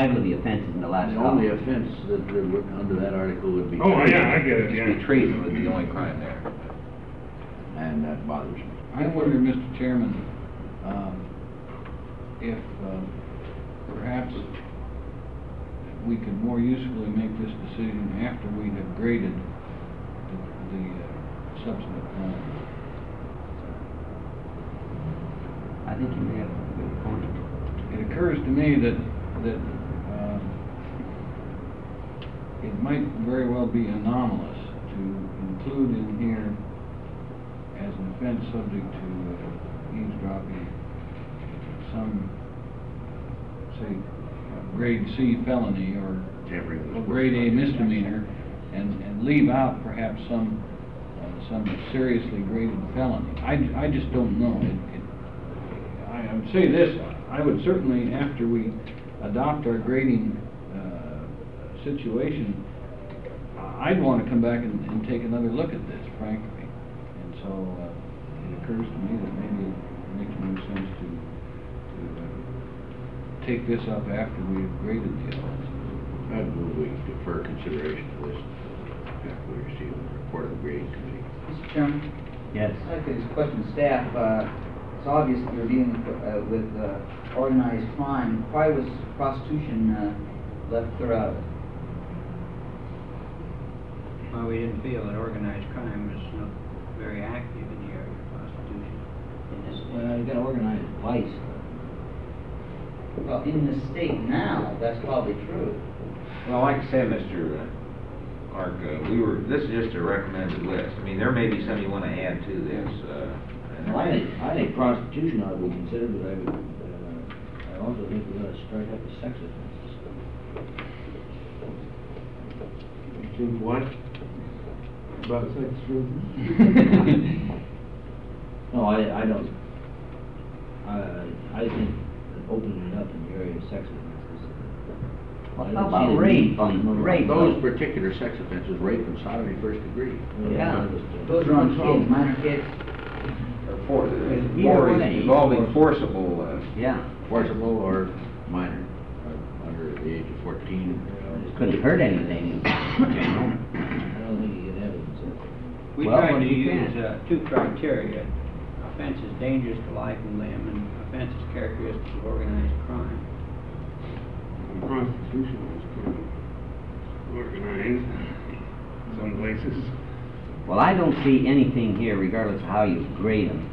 title of the offense is in the last The column. only offense that would, under that article would be. Oh, treason. yeah, I get it, It'd be yeah. treason would be the only crime there. And that bothers me. I wonder, Mr. Chairman, if perhaps we could more usefully make this decision after we have graded the substantive crime. I think you may have a good point. It occurs to me that it might very well be anomalous to include in here as an offense subject to eavesdropping some, say, grade C felony or grade A misdemeanor, and leave out perhaps some seriously graded felony. I just don't know. I would say this, I would certainly, after we adopt our grading situation, I'd want to come back and take another look at this, frankly. And so it occurs to me that maybe it makes more sense to take this up after we've graded the offense. I'd move we defer consideration of this after we receive the report of the grading committee. Mr. Chairman? Yes. I'd like to question staff. It's obvious that you're dealing with organized crime. Why was prostitution left clear out of it? Well, we didn't feel that organized crime was not very active in the area of prostitution in this state. Well, you got organized vice. Well, in the state now, that's probably true. Well, like I said, Mr. Clark, this is just a recommended list. I mean, there may be some you want to add to this. Well, I think prostitution ought to be considered, but I also think we ought to strike out the sex offenses. Think what? About sex tourism? No, I don't. I think that opening it up in the area of sex offenses. Well, I how don't see about the rape? need for- Rape. Those particular sex offenses, rape and sodomy first degree. Yeah. Those are on kids, minor kids. Or Either way. involving forcible, Yeah. Forcible or minor, under the age of 14. Couldn't hurt anything in general. I don't think you get evidence of it. We Well, tried what to do you use can? two criteria. Offense is dangerous to life and limb, and offense is characteristics of organized crime. Prostitution was kind of organized some places. Well, I don't see anything here, regardless of how you grade them.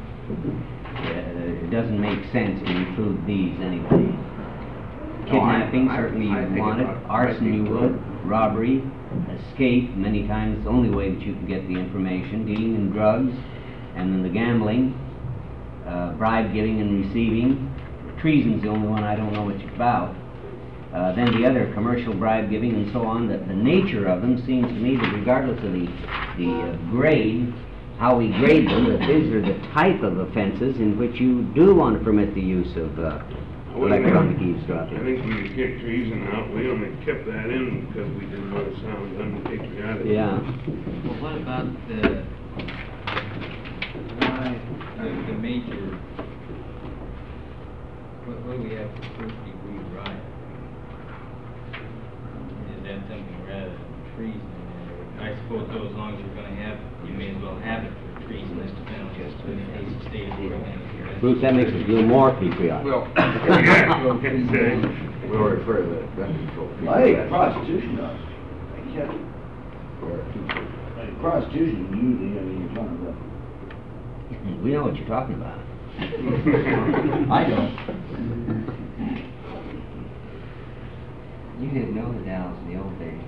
It doesn't make sense to include these anyway. Kidnapping, certainly I you think want it. about- Arson, you would. Robbery, escape, many times the only way that you can get the information. Dealing in drugs, and then the gambling, bribe giving and receiving. Treason's the only one I don't know much about. Then the other, commercial bribe giving and so on. The nature of them seems to me that regardless of the grade, how we grade them, that these are the type of offenses in which you do want to permit the use of electronic I eavesdropping. think when you kicked treason out, we only kept that in because we didn't want to sound unpatriotic. Yeah. Well, what about the major, what do we have for first degree riot? Is that something rather than treason? I suppose though, as long as you're gonna have, you may as well have it for treason as to penalty, as to the state of organized crime. Bruce, that makes it a little more patriotic. well, We'll refer to the gun control. I think prostitution does. Prostitution, usually, I mean, you're talking about. We know what you're talking about. I don't. You didn't know the Dallas in the old days.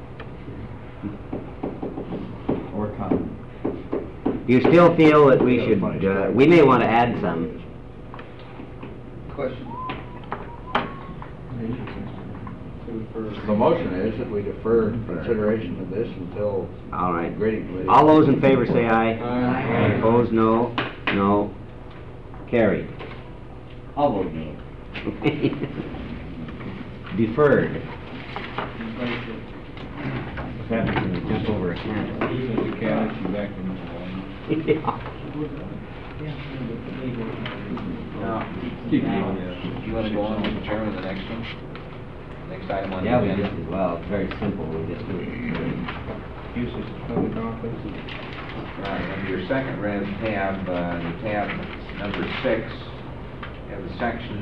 Or common. You still feel that we should, we may want to add some. Question. The motion is that we defer consideration of this until All right. grading committee. All those in favor say aye. Aye. Opposed, no. No. Carried. I'll vote no. Deferred. What happens when you jump over a candle? Even the cash, you back in the now, you want to go on with the chairman of the next one? Next item on the Yeah, we agenda. just, well, it's very simple, we just do it. Uses of public office. Right, under your second red tab, the tab number 6, you have a section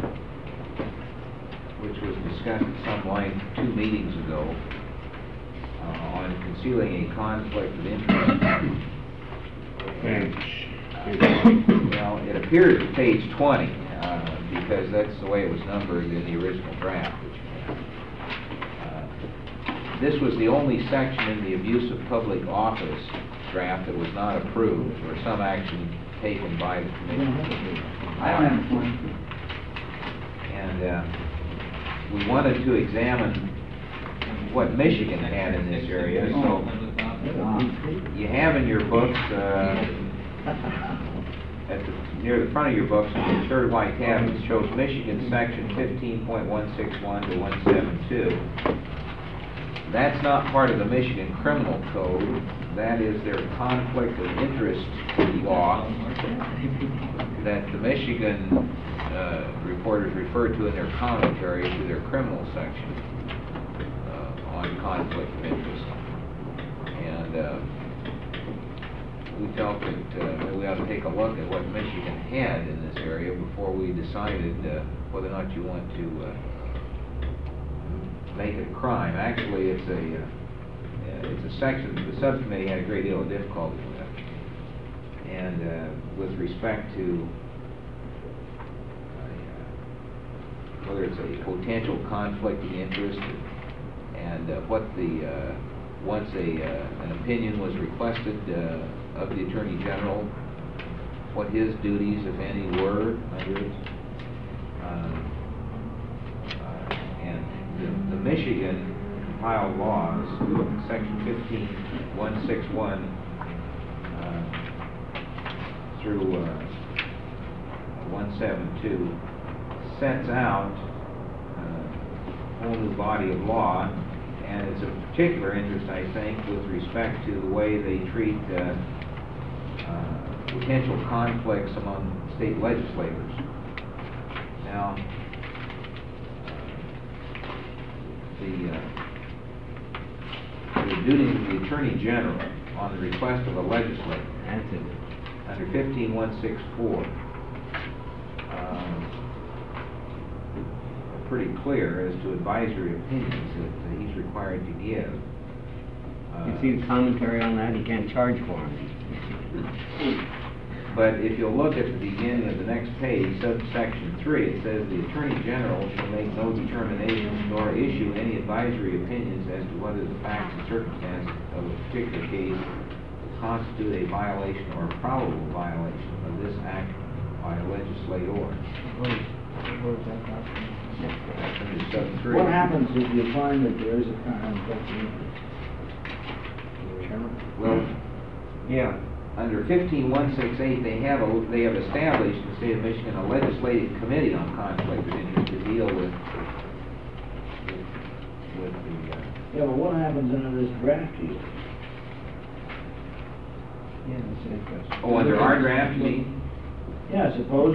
which was discussed at some length 2 meetings ago on concealing a conflict of interest. Well, it appears at page 20, because that's the way it was numbered in the original draft that you had. This was the only section in the abuse of public office draft that was not approved, or some action taken by the commission. I don't have a point. And we wanted to examine what Michigan had in this area, so you have in your books, near the front of your books, on the third white tab, it shows Michigan section 15.161 to 172. That's not part of the Michigan Criminal Code. That is their conflict of interest law that the Michigan reporters referred to in their commentary to their criminal section on conflict of interest. And we felt that we ought to take a look at what Michigan had in this area before we decided whether or not you want to make it a crime. Actually, it's a section the subcommittee had a great deal of difficulty with. And with respect to whether it's a potential conflict of interest, and what the once an opinion was requested of the Attorney General, what his duties, if any, were under it. And the Michigan compiled laws, section 15.161 through 172, sets out a whole new body of law, and it's of particular interest, I think, with respect to the way they treat potential conflicts among state legislators. Now, the duty of the Attorney General on the request of a legislator, under 15.164, are pretty clear as to advisory opinions that he's required to give. You see the commentary on that, you can't charge for them. But if you'll look at the beginning of the next page, subsection 3, it says the Attorney General shall make no determinations nor issue any advisory opinions as to whether the facts and circumstances of a particular case constitute a violation or a probable violation of this act by a legislator. That's under sub 3. What happens if you find that there is a conflict of interest? Well, Yeah. under 15.168, they have established in the state of Michigan a legislative committee on conflict of interest to deal with the. Yeah, but what happens under this draft here? Oh, under our draft, you mean? Yeah, suppose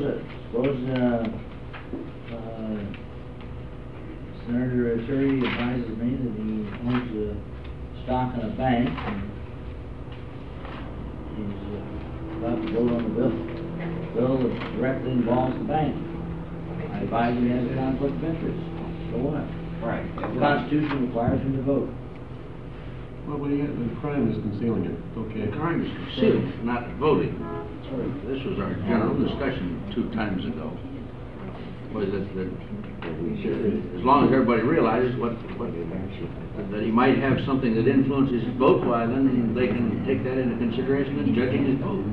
Senator Turley advises me that he owns a stock in a bank, and he's about to vote on the bill that directly involves the bank. I advise him he has a conflict of interest. So what? Right. The Constitution requires him to vote. Well, the crime is concealing it, okay. The crime is concealed, not voting. This was our general discussion 2 times ago. Was that as long as everybody realizes that he might have something that influences his vote, why then they can take that into consideration in judging his vote.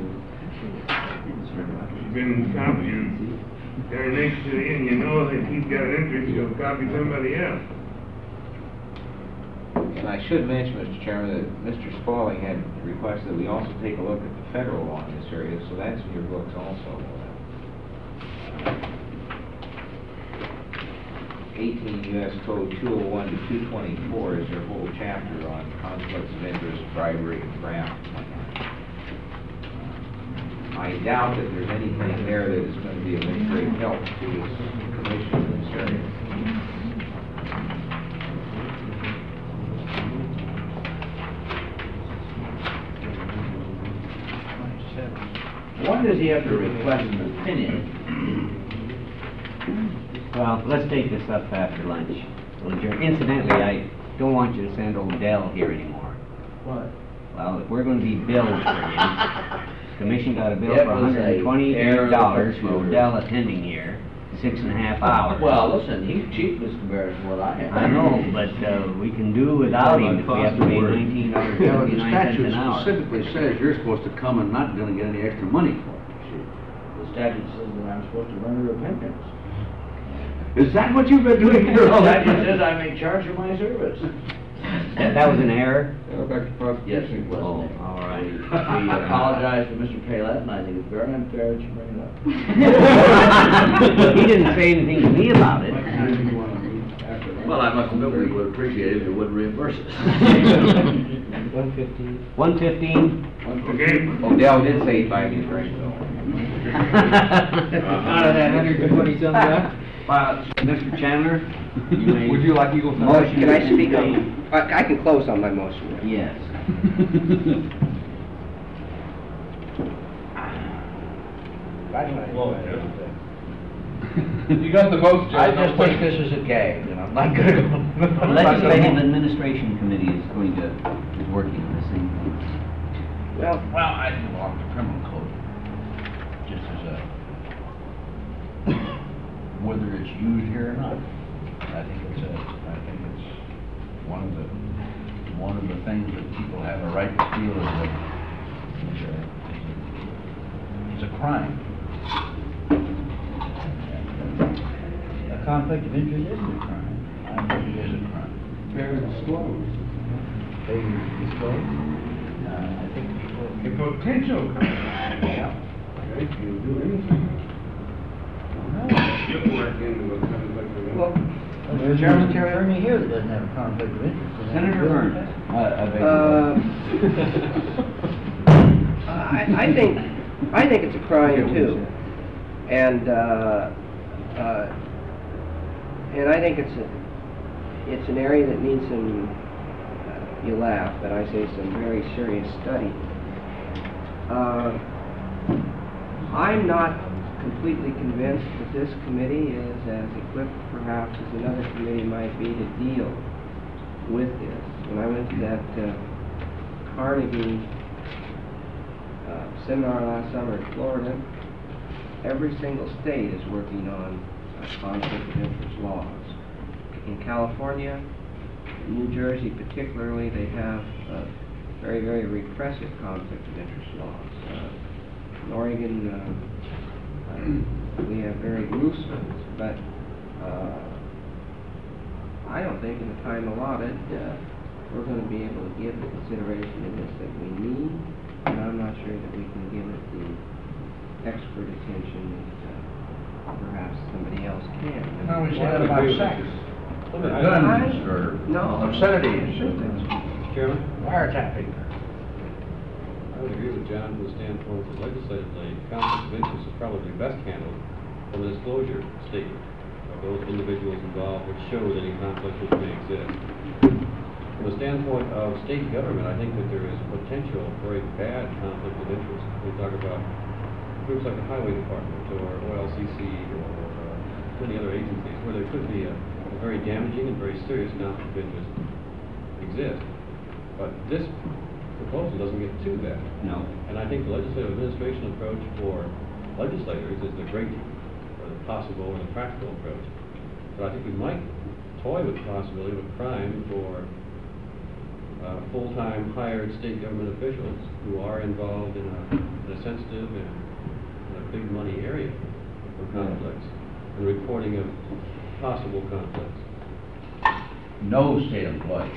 He's been copying. Guy next to you, and you know that he's got an interest, he'll copy somebody else. And I should mention, Mr. Chairman, that Mr. Spaulding had requested that we also take a look at the federal law in this area, so that's in your books also. 18 U.S. Code 201 to 224 is their whole chapter on conflicts of interest, bribery, and graft. I doubt that there's anything there that is going to be of any great help to this commission in this area. Why does he have to request the finish? Well, let's take this up after lunch. Incidentally, I don't want you to send old Dell here anymore. What? Well, if we're gonna be billed for him, commission got a bill It for was a error $128 of for computer. Odell attending here, 6.5 hours. Well, listen, he's cheap as compared to what I have. I know, but, we can do without him if we have to pay Yeah, but the $19.79 statute an hour. specifically says you're supposed to come and not gonna get any extra money for it. The statute says that I'm supposed to render repentance. Is that what you've been doing here all The that statute says I'm in charge of my service. That was an error? Yes, it was. Oh, all right. We apologize to Mr. Paylett, and I think it's very unfair that you bring it up. He didn't say anything to me about it. Well, I must admit, we would appreciate it if you would reimburse us. 115? Okay. Odell did say he'd buy these right, though. Out of that 120 some left? Mr. Chandler, you may. Would you like Eagle Fence? Motion Can I to speak pay- on, I can close on my motion. Yes. You got the votes, I just think this is a gag, and I'm not gonna go. The Legislative Administration Committee is working on this thing. Well, I belong to criminal code, just as whether it's used here or not. I think it's one of the things that people have a right to feel is a crime. A conflict of interest is a crime. I think it is a crime. Fair disclosure. They disclose? I think people. The potential. Yeah. You'll do anything. well, There's no attorney here that doesn't have a conflict of interest. Senator Burns. I think it's a crime too. And I think it's an area that needs some, you laugh, but I say some very serious study. I'm not completely convinced that this committee is as equipped perhaps as another committee might be to deal with this. When I went to that Carnegie seminar last summer in Florida, every single state is working on conflict of interest laws. In California, New Jersey particularly, they have very, very repressive conflict of interest laws. In Oregon, we have very loose ones, but I don't think in the time allotted we're going to be able to give the consideration to this that we need, and I'm not sure that we can give it the expert attention that perhaps somebody else can. No, we said that about sex. Guns or No. obscenities. Chairman? Wiretapping. I would agree with John from the standpoint that legislatively, conflict of interest is probably best handled from a disclosure statement of those individuals involved which shows any conflict which may exist. From the standpoint of state government, I think that there is potential for a bad conflict of interest. We talk about groups like the Highway Department or OLCC or many other agencies where there could be a very damaging and very serious conflict of interest exist. But this proposal doesn't get to that. No. And I think the legislative administration approach for legislators is the great, or the possible, and the practical approach. But I think we might toy with the possibility of a crime for full-time hired state government officials who are involved in a sensitive and a big money area for conflicts and reporting of possible conflicts. No state employee.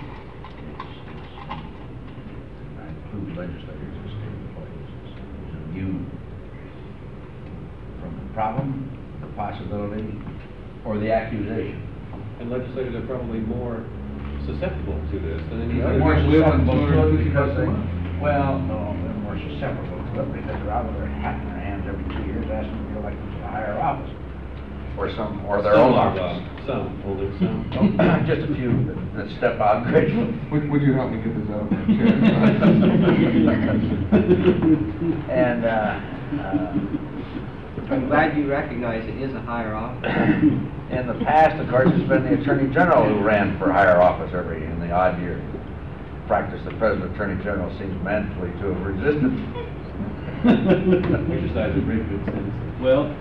Include legislators as state employees, is immune from the problem, the possibility, or the accusation. And legislators are probably more susceptible to this than any They're other. more susceptible to it because they, well, no, they're more susceptible to it because they're out with their hat in their hands every 2 years asking to be elected to a higher office. Or their own office. Some, only some. Just a few that step out gracefully. Would you help me get this out of my chair? And, I'm glad you recognize it is a higher office. In the past, of course, it's been the Attorney General who ran for higher office in the odd year. Practice the present Attorney General seems manfully to have resisted. Exercise of great good sense. Well,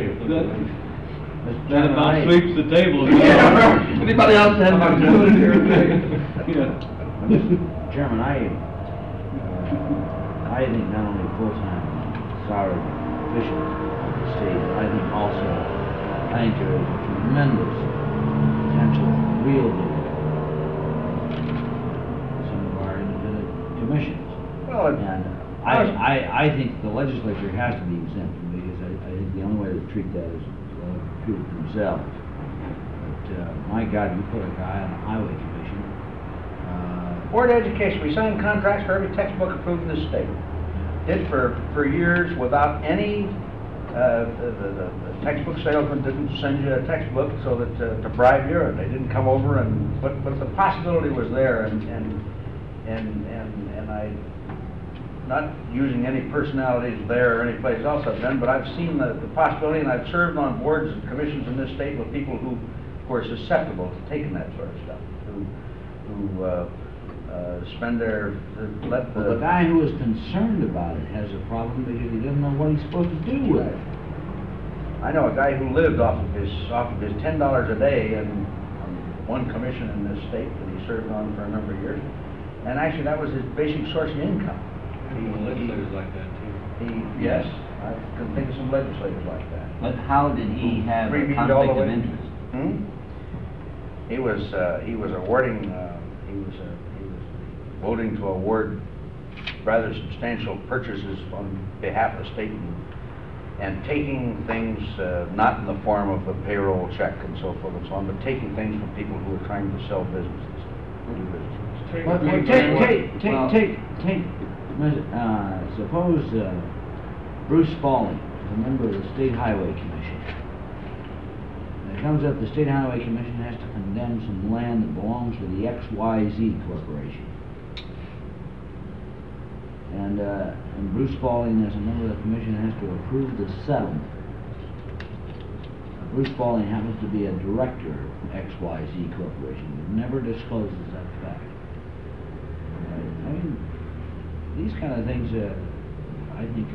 That that about sweeps the table. Anybody else have Mr. Chairman, I think not only full-time salaried officials of the state, I think also, I think there is a tremendous potential real some of our independent commissions. Well, And I think the legislature has to be exempt, because I think the only way to treat that is treat it themselves. But, my God, you put a guy on the highway commission, Board of Education, we sign contracts for every textbook approved in this state. Did for years without any, the textbook salesman didn't send you a textbook so that, to bribe you, and they didn't come over and, but the possibility was there, and I, not using any personalities there or any place else I've been, but I've seen the possibility, and I've served on boards and commissions in this state with people who were susceptible to taking that sort of stuff, who spend their, let well, the guy who is concerned about it has a problem because he doesn't know what he's supposed to do with it. I know a guy who lived off of his $10 a day and on one commission in this state that he served on for a number of years, and actually that was his basic source of income. Legislators like that too. Yes, I can think of some legislators like that. But how did he have a Freebied all the conflict of way. interest? He was awarding, he was voting to award rather substantial purchases on behalf of the state and taking things, not in the form of a payroll check and so forth and so on, but taking things from people who were trying to sell businesses, do businesses. Well, suppose Bruce Spaulding is a member of the State Highway Commission. And it comes up the State Highway Commission has to condemn some land that belongs to the XYZ Corporation. And Bruce Spaulding, as a member of the commission, has to approve the settlement. Bruce Spaulding happens to be a director of XYZ Corporation, but never discloses that fact. I mean, these kind of things, I think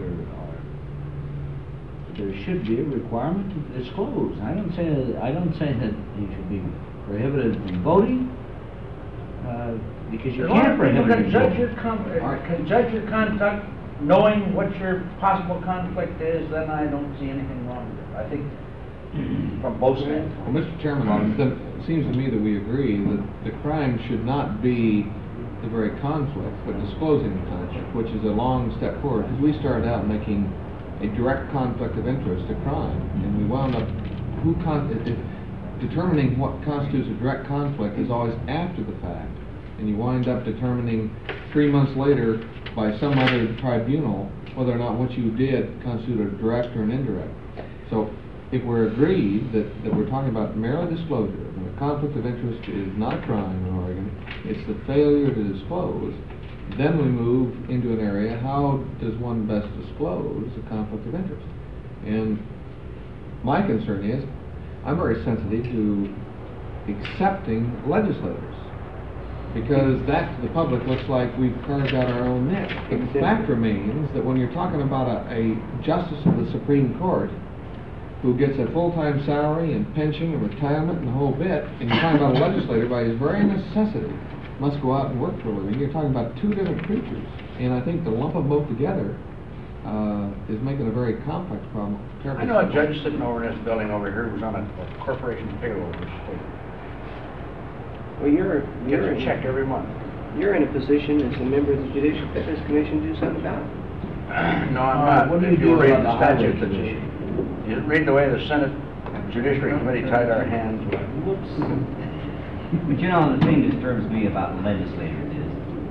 there should be a requirement to disclose. I don't say that you should be prohibited from voting, because you can't prohibit People it. can judge your conduct knowing what your possible conflict is, then I don't see anything wrong with it. I think from both sides. Well, Mr. Chairman, then it seems to me that we agree that the crime should not be the very conflict, but disclosing the conflict, which is a long step forward, because we started out making a direct conflict of interest a crime, and we wound up, determining what constitutes a direct conflict is always after the fact, and you wind up determining 3 months later by some other tribunal whether or not what you did constituted a direct or an indirect. So if we're agreed that we're talking about merely disclosure, and the conflict of interest is not a crime in Oregon, it's the failure to disclose, then we move into an area, how does one best disclose a conflict of interest? And my concern is, I'm very sensitive to accepting legislators, because that to the public looks like we've carved out our own niche. But the fact remains that when you're talking about a justice of the Supreme Court who gets a full-time salary and pension and retirement and the whole bit, and you're talking about a legislator by his very necessity must go out and work for a living, you're talking about two different creatures. And I think to lump them both together is making a very complex problem. I know a judge sitting over in this building over here who's on a corporation payroll this state. Well, Gets a check every month. You're in a position as a member of the Judicial Fitness Commission to do something about it. No, I'm not. what do If you you do read about the the highway statute, you read the way the Senate Judiciary Committee tied our hands. But you know, the thing that disturbs me about legislators is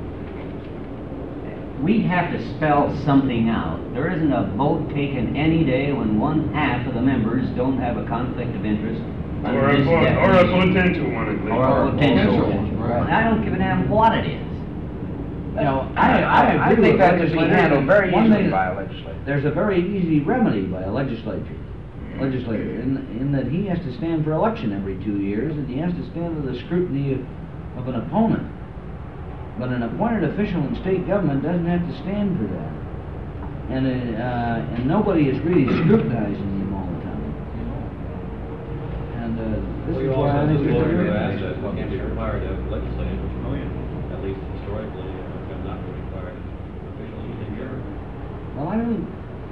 we have to spell something out. There isn't a vote taken any day when one half of the members don't have a conflict of interest. Or a potential one, at least. Or a potential one. Right. I don't give a damn what it is. You know, I agree think with that could be legislators. handled very One easily thing- by a legislator. There's a very easy remedy by a legislator, in that he has to stand for election every 2 years, and he has to stand to the scrutiny of an opponent. But an appointed official in state government doesn't have to stand for that. And nobody is really scrutinizing him all the time. And this We is also why I have think this it's a lawyer very- assets can't be required to have legislative, at least historically, have not been required officially in state government. Well, I don't,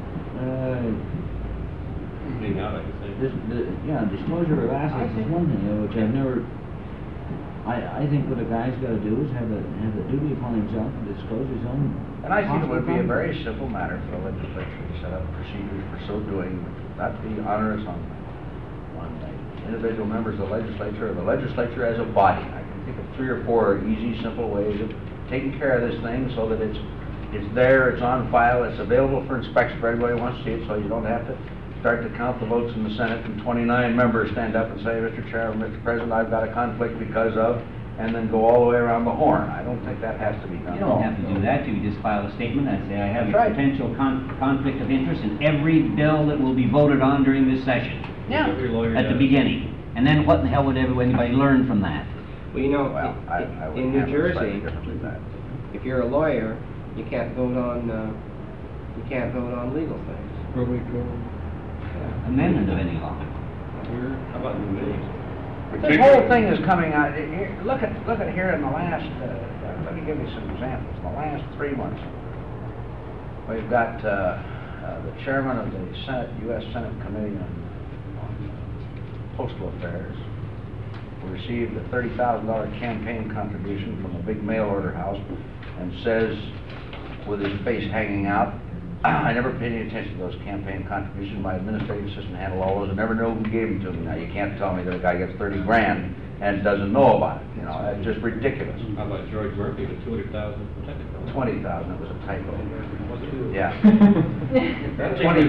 Being out, I could say. yeah, disclosure of assets is one thing, which I've never, I think what a guy's gotta do is have the duty upon himself to disclose his own. And I think it would be a possible very simple matter for the legislature to set up procedures for so doing, not be onerous on the individual members of the legislature, or the legislature as a body. I can think of 3 or 4 easy, simple ways of taking care of this thing so that it's there, it's on file, it's available for inspection for everybody who wants to see it, so you don't have to start to count the votes in the Senate and 29 members stand up and say, Mr. Chairman, Mr. President, I've got a conflict because of, and then go all the way around the horn. I don't think that has to be done You at all. don't have to do that, you just file a statement and say, I have a That's right. potential conflict of interest in every bill that will be voted on during this session, Yeah. Every lawyer at the does. beginning. And then what in the hell would anybody learn from that? Well, you know, Well, I would in New handle it slightly Jersey, differently than that. if you're a lawyer, you can't vote on legal things. Probate code. Amendment of any law. How about new names? This whole thing is coming out, look at here in the last, let me give you some examples. In the last 3 months, we've got the chairman of the Senate, U.S. Senate Committee on Postal Affairs, who received a $30,000 campaign contribution from a big mail order house, and says, with his face hanging out, I never paid any attention to those campaign contributions. My administrative assistant handled all those. I never know who gave them to me. Now, you can't tell me that a guy gets 30 grand and doesn't know about it. You know, that's just ridiculous. How about George Murphy with 200,000 from Technicolor? 20,000, it was a typo. Was it? Yeah. That's 20,000.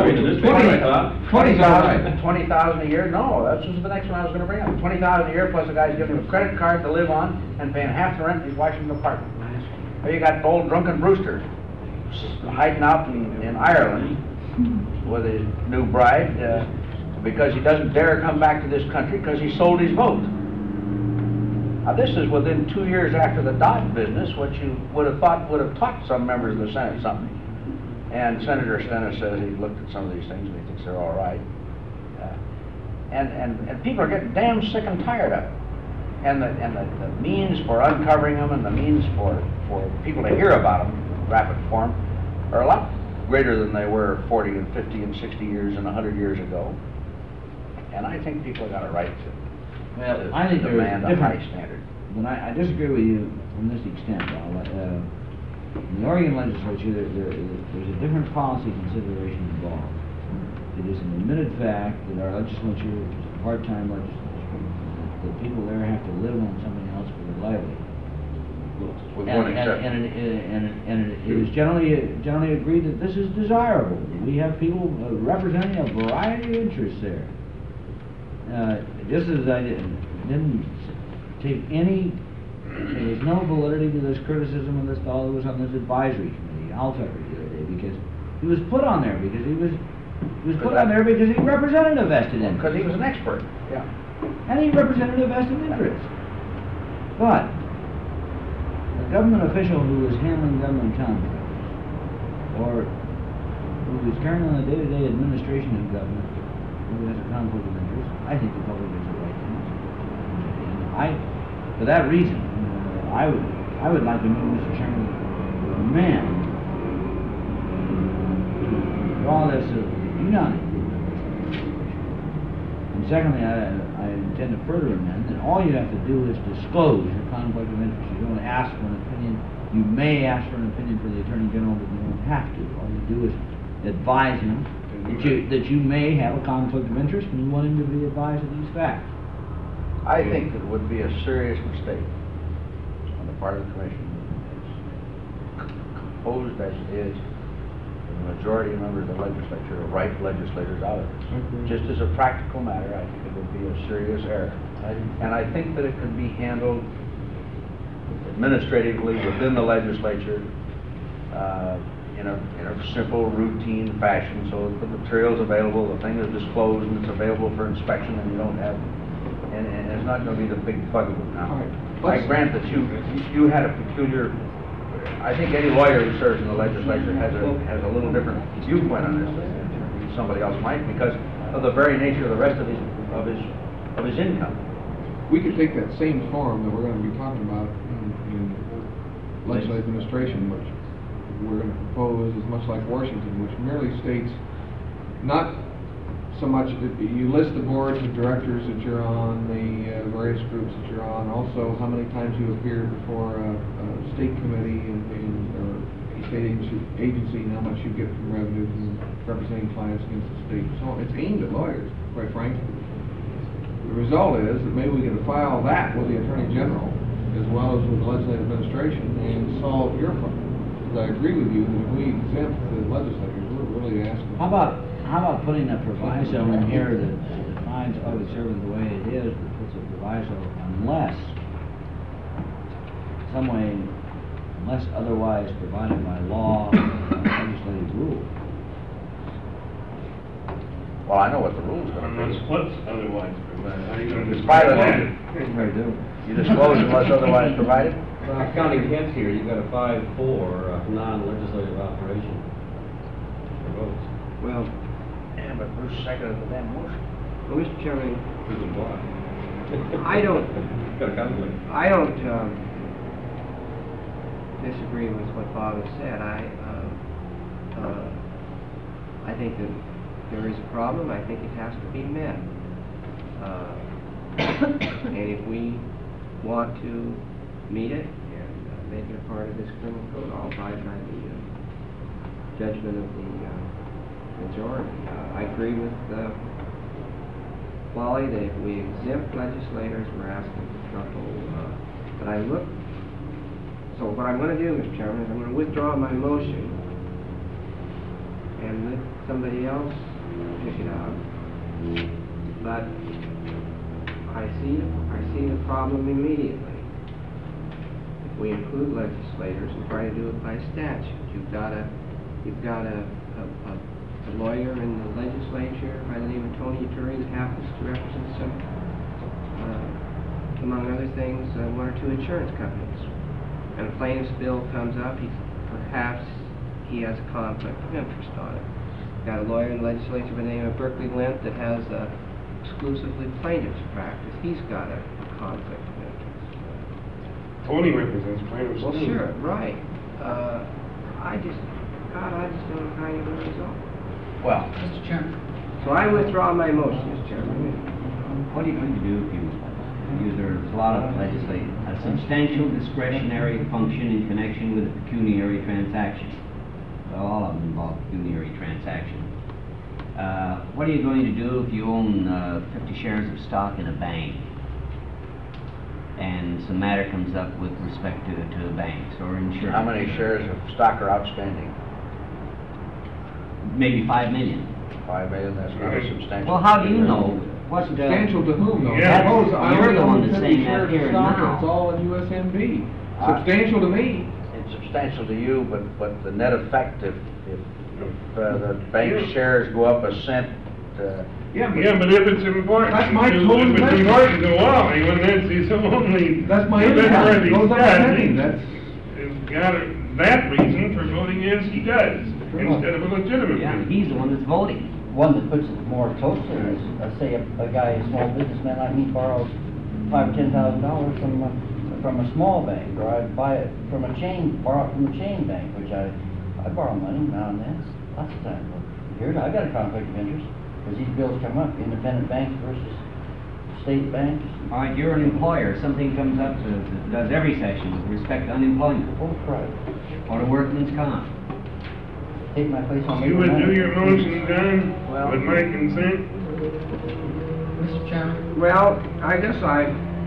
20,000 a year? No, that's just the next one I was gonna bring up. 20,000 a year plus the guy's giving him a credit card to live on and paying half the rent in his Washington apartment. There you got old drunken Brewster hiding out in Ireland with his new bride because he doesn't dare come back to this country because he sold his vote. Now, this is within 2 years after the Dodd business, which you would have thought would have taught some members of the Senate something. And Senator Stennis says he looked at some of these things and he thinks they're all right. And people are getting damn sick and tired of it. And the means for uncovering them and the means for people to hear about them in rapid form are a lot greater than they were 40 and 50 and 60 years and 100 years ago. And I think people got a right to Well, I think there's demand a different, high standard. but I disagree with you from this extent, Al. In the Oregon legislature, there's a different policy consideration involved. It is an admitted fact that our legislature is a part-time legislature. The people there have to live on something else for their livelihood. With one exception. And it is generally agreed that this is desirable. We have people representing a variety of interests there. Just as I didn't take any, there was no validity to this criticism of this fellow who was on this advisory committee, Altucker, the other day, because he was put on there because he was put on there because he represented a vested interest. Because he was an expert, yeah. And he represented a vested interest. But a government official who is handling government contracts, or who is carrying on the day-to-day administration of government, who has a conflict of interest, I think the public has a right to know. For that reason, I would like to move, Mr. Chairman, to amend, to draw this united. And secondly, I intend to further amend that all you have to do is disclose your conflict of interest. You don't ask for an opinion. You may ask for an opinion from the Attorney General, but you don't have to. All you do is advise him that you may have a conflict of interest and you want him to be advised of these facts. I think it would be a serious mistake on the part of the Commission, as composed as it is, the majority of members of the legislature are right legislators out of it. Just as a practical matter, I think it would be a serious error. And I think that it could be handled administratively within the legislature, in a simple, routine fashion, so that the material's available, the thing is disclosed, and it's available for inspection, and you don't have, and it's not gonna be the big bugaboo now. All right. I grant that you had a peculiar, I think any lawyer who serves in the legislature has a little different viewpoint on this than somebody else might, because of the very nature of the rest of his income. We could take that same form that we're gonna be talking about in legislative administration, which we're gonna propose is much like Washington, which merely states, not so much, you list the boards of directors that you're on, the various groups that you're on, also how many times you appeared before a state committee or a state agency, and how much you get from revenue from representing clients against the state. So it's aimed at lawyers, quite frankly. The result is that maybe we can file that with the Attorney General as well as with the legislative administration and solve your problem. Because I agree with you that if we exempt the legislators, we're really asking. How about putting a proviso in here that defines public service the way it is, that puts a proviso unless otherwise provided by law or legislative rule? Well, I know what the rule's gonna be. What's otherwise provided? How are you gonna It's describe private. that? You disclose unless otherwise provided? Counting Kent here, you've got a 5-4 non-legislative operation for votes. Well, Yeah, but Bruce seconded the damn motion. well, Mr. Chairman, Prison block. I don't, Got a conflict. I don't disagree with what Bob has said. I think that there is a problem. I think it has to be met. And if we want to meet it and make it a part of this criminal code, I'll abide by the judgment of the majority. I agree with Wally that if we exempt legislators, we're asking for trouble. But so what I'm going to do, Mr. Chairman, is I'm going to withdraw my motion and let somebody else pick it up. But I see the problem immediately. If we include legislators and try to do it by statute, you've got a lawyer in the legislature by the name of Tony Turi that happens to represent some, among other things, one or two insurance companies. And a plaintiff's bill comes up, perhaps he has a conflict of interest on it. Got a lawyer in the legislature by the name of Berkeley Lent that has exclusively plaintiff's practice. He's got a conflict of interest. Tony represents plaintiffs. Well, sure, right. I just don't know how you're going to resolve it. Well, Mr. Chairman. So I withdraw my motion, Mr. Chairman. What are you going to do if there's a lot of legislation, a substantial discretionary function in connection with a pecuniary transaction? Well, all of them involve pecuniary transactions. What are you going to do if you own 50 shares of stock in a bank and some matter comes up with respect to banks or insurance? how many shares of stock are outstanding? Maybe 5 million. 5 million, that's not a substantial. Well, how do you know? What, Substantial to whom, though? Yeah. Suppose I You're the own one that's 50 saying that shares of here and stock, now. It's all in USMB. Substantial to me. It's substantial to you, but the net effect, if the bank shares go up a cent, Yeah, but if it's important. That's my if total it's investment. important to Wally, when that's his only. That's my that's income. where he Goes up a stands, penny. he's- That's- he's got that reason for voting as he does, instead of a legitimate Yeah, reason. he's the one that's voting. One that puts it more closely is, say, a guy, a small businessman like me borrows $5,000 or $10,000 from a small bank, or I buy it from borrow it from a chain bank, which I borrow money now and then, lots of times. Here, I got a conflict of interest, because these bills come up, independent banks versus state banks. All right, you're an employer, something comes up that does every session with respect to unemployment Oh, right. or to workman's comp. Take my place on. You would do your motion, John, Well- with my consent? Mr. Chairman. Well, I guess I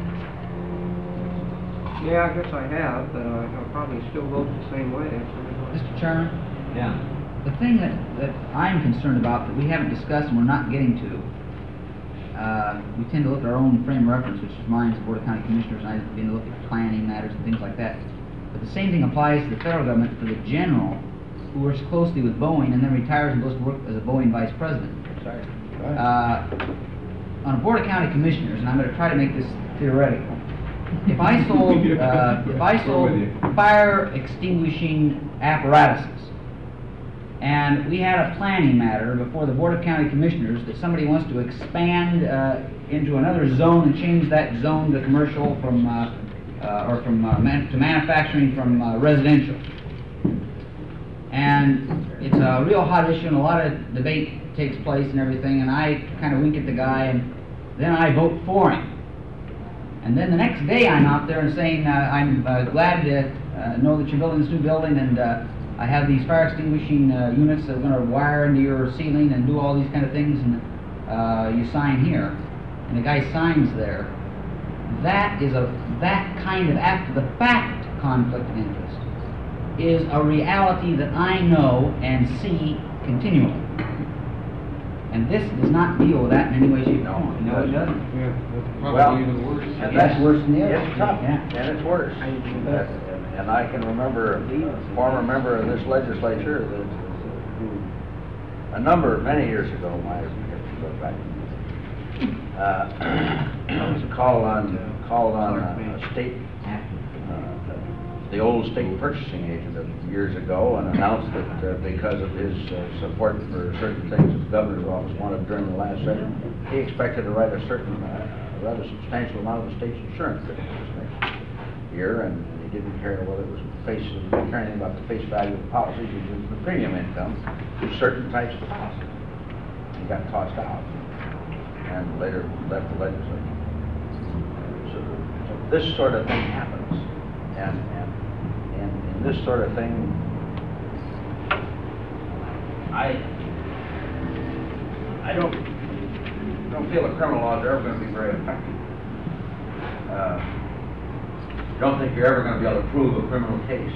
have, but I'll probably still vote the same way. Mr. Chairman, Yeah. the thing that I'm concerned about that we haven't discussed and we're not getting to, we tend to look at our own frame of reference, which is mine as the Board of County Commissioners, and I tend to look at planning matters and things like that. But the same thing applies to the federal government for the general who works closely with Boeing and then retires and goes to work as a Boeing vice president. On a Board of County Commissioners, and I'm going to try to make this theoretical, if I sold fire extinguishing apparatuses, and we had a planning matter before the Board of County Commissioners that somebody wants to expand into another zone and change that zone to commercial from to manufacturing from residential. And it's a real hot issue and a lot of debate takes place and everything, and I kind of wink at the guy and then I vote for him. And then the next day I'm out there and saying, I'm glad to know that you're building this new building, and I have these fire extinguishing units that are going to wire into your ceiling and do all these kind of things, and you sign here. And the guy signs there. That kind of after the fact conflict of interest is a reality that I know and see continually. And this does not deal with that in any way, shape, or form. No, it doesn't. Yeah, that's Well, probably even worse. And That's worse than the other. It's tough, Yeah. and it's worse. And I can remember a former member of this legislature that, many years ago, called on a state, the old state purchasing agent of years ago, and announced that because of his support for certain things that the governor's office wanted during the last session, he expected to write a certain, rather substantial amount of the state's insurance this next year, and he didn't care whether it was didn't care anything about the face value of the policies, he used the premium income to certain types of policies. He got tossed out and later left the legislature. So this sort of thing happens, and in this sort of thing, I don't feel the criminal laws are ever going to be very effective. Don't think you're ever going to be able to prove a criminal case.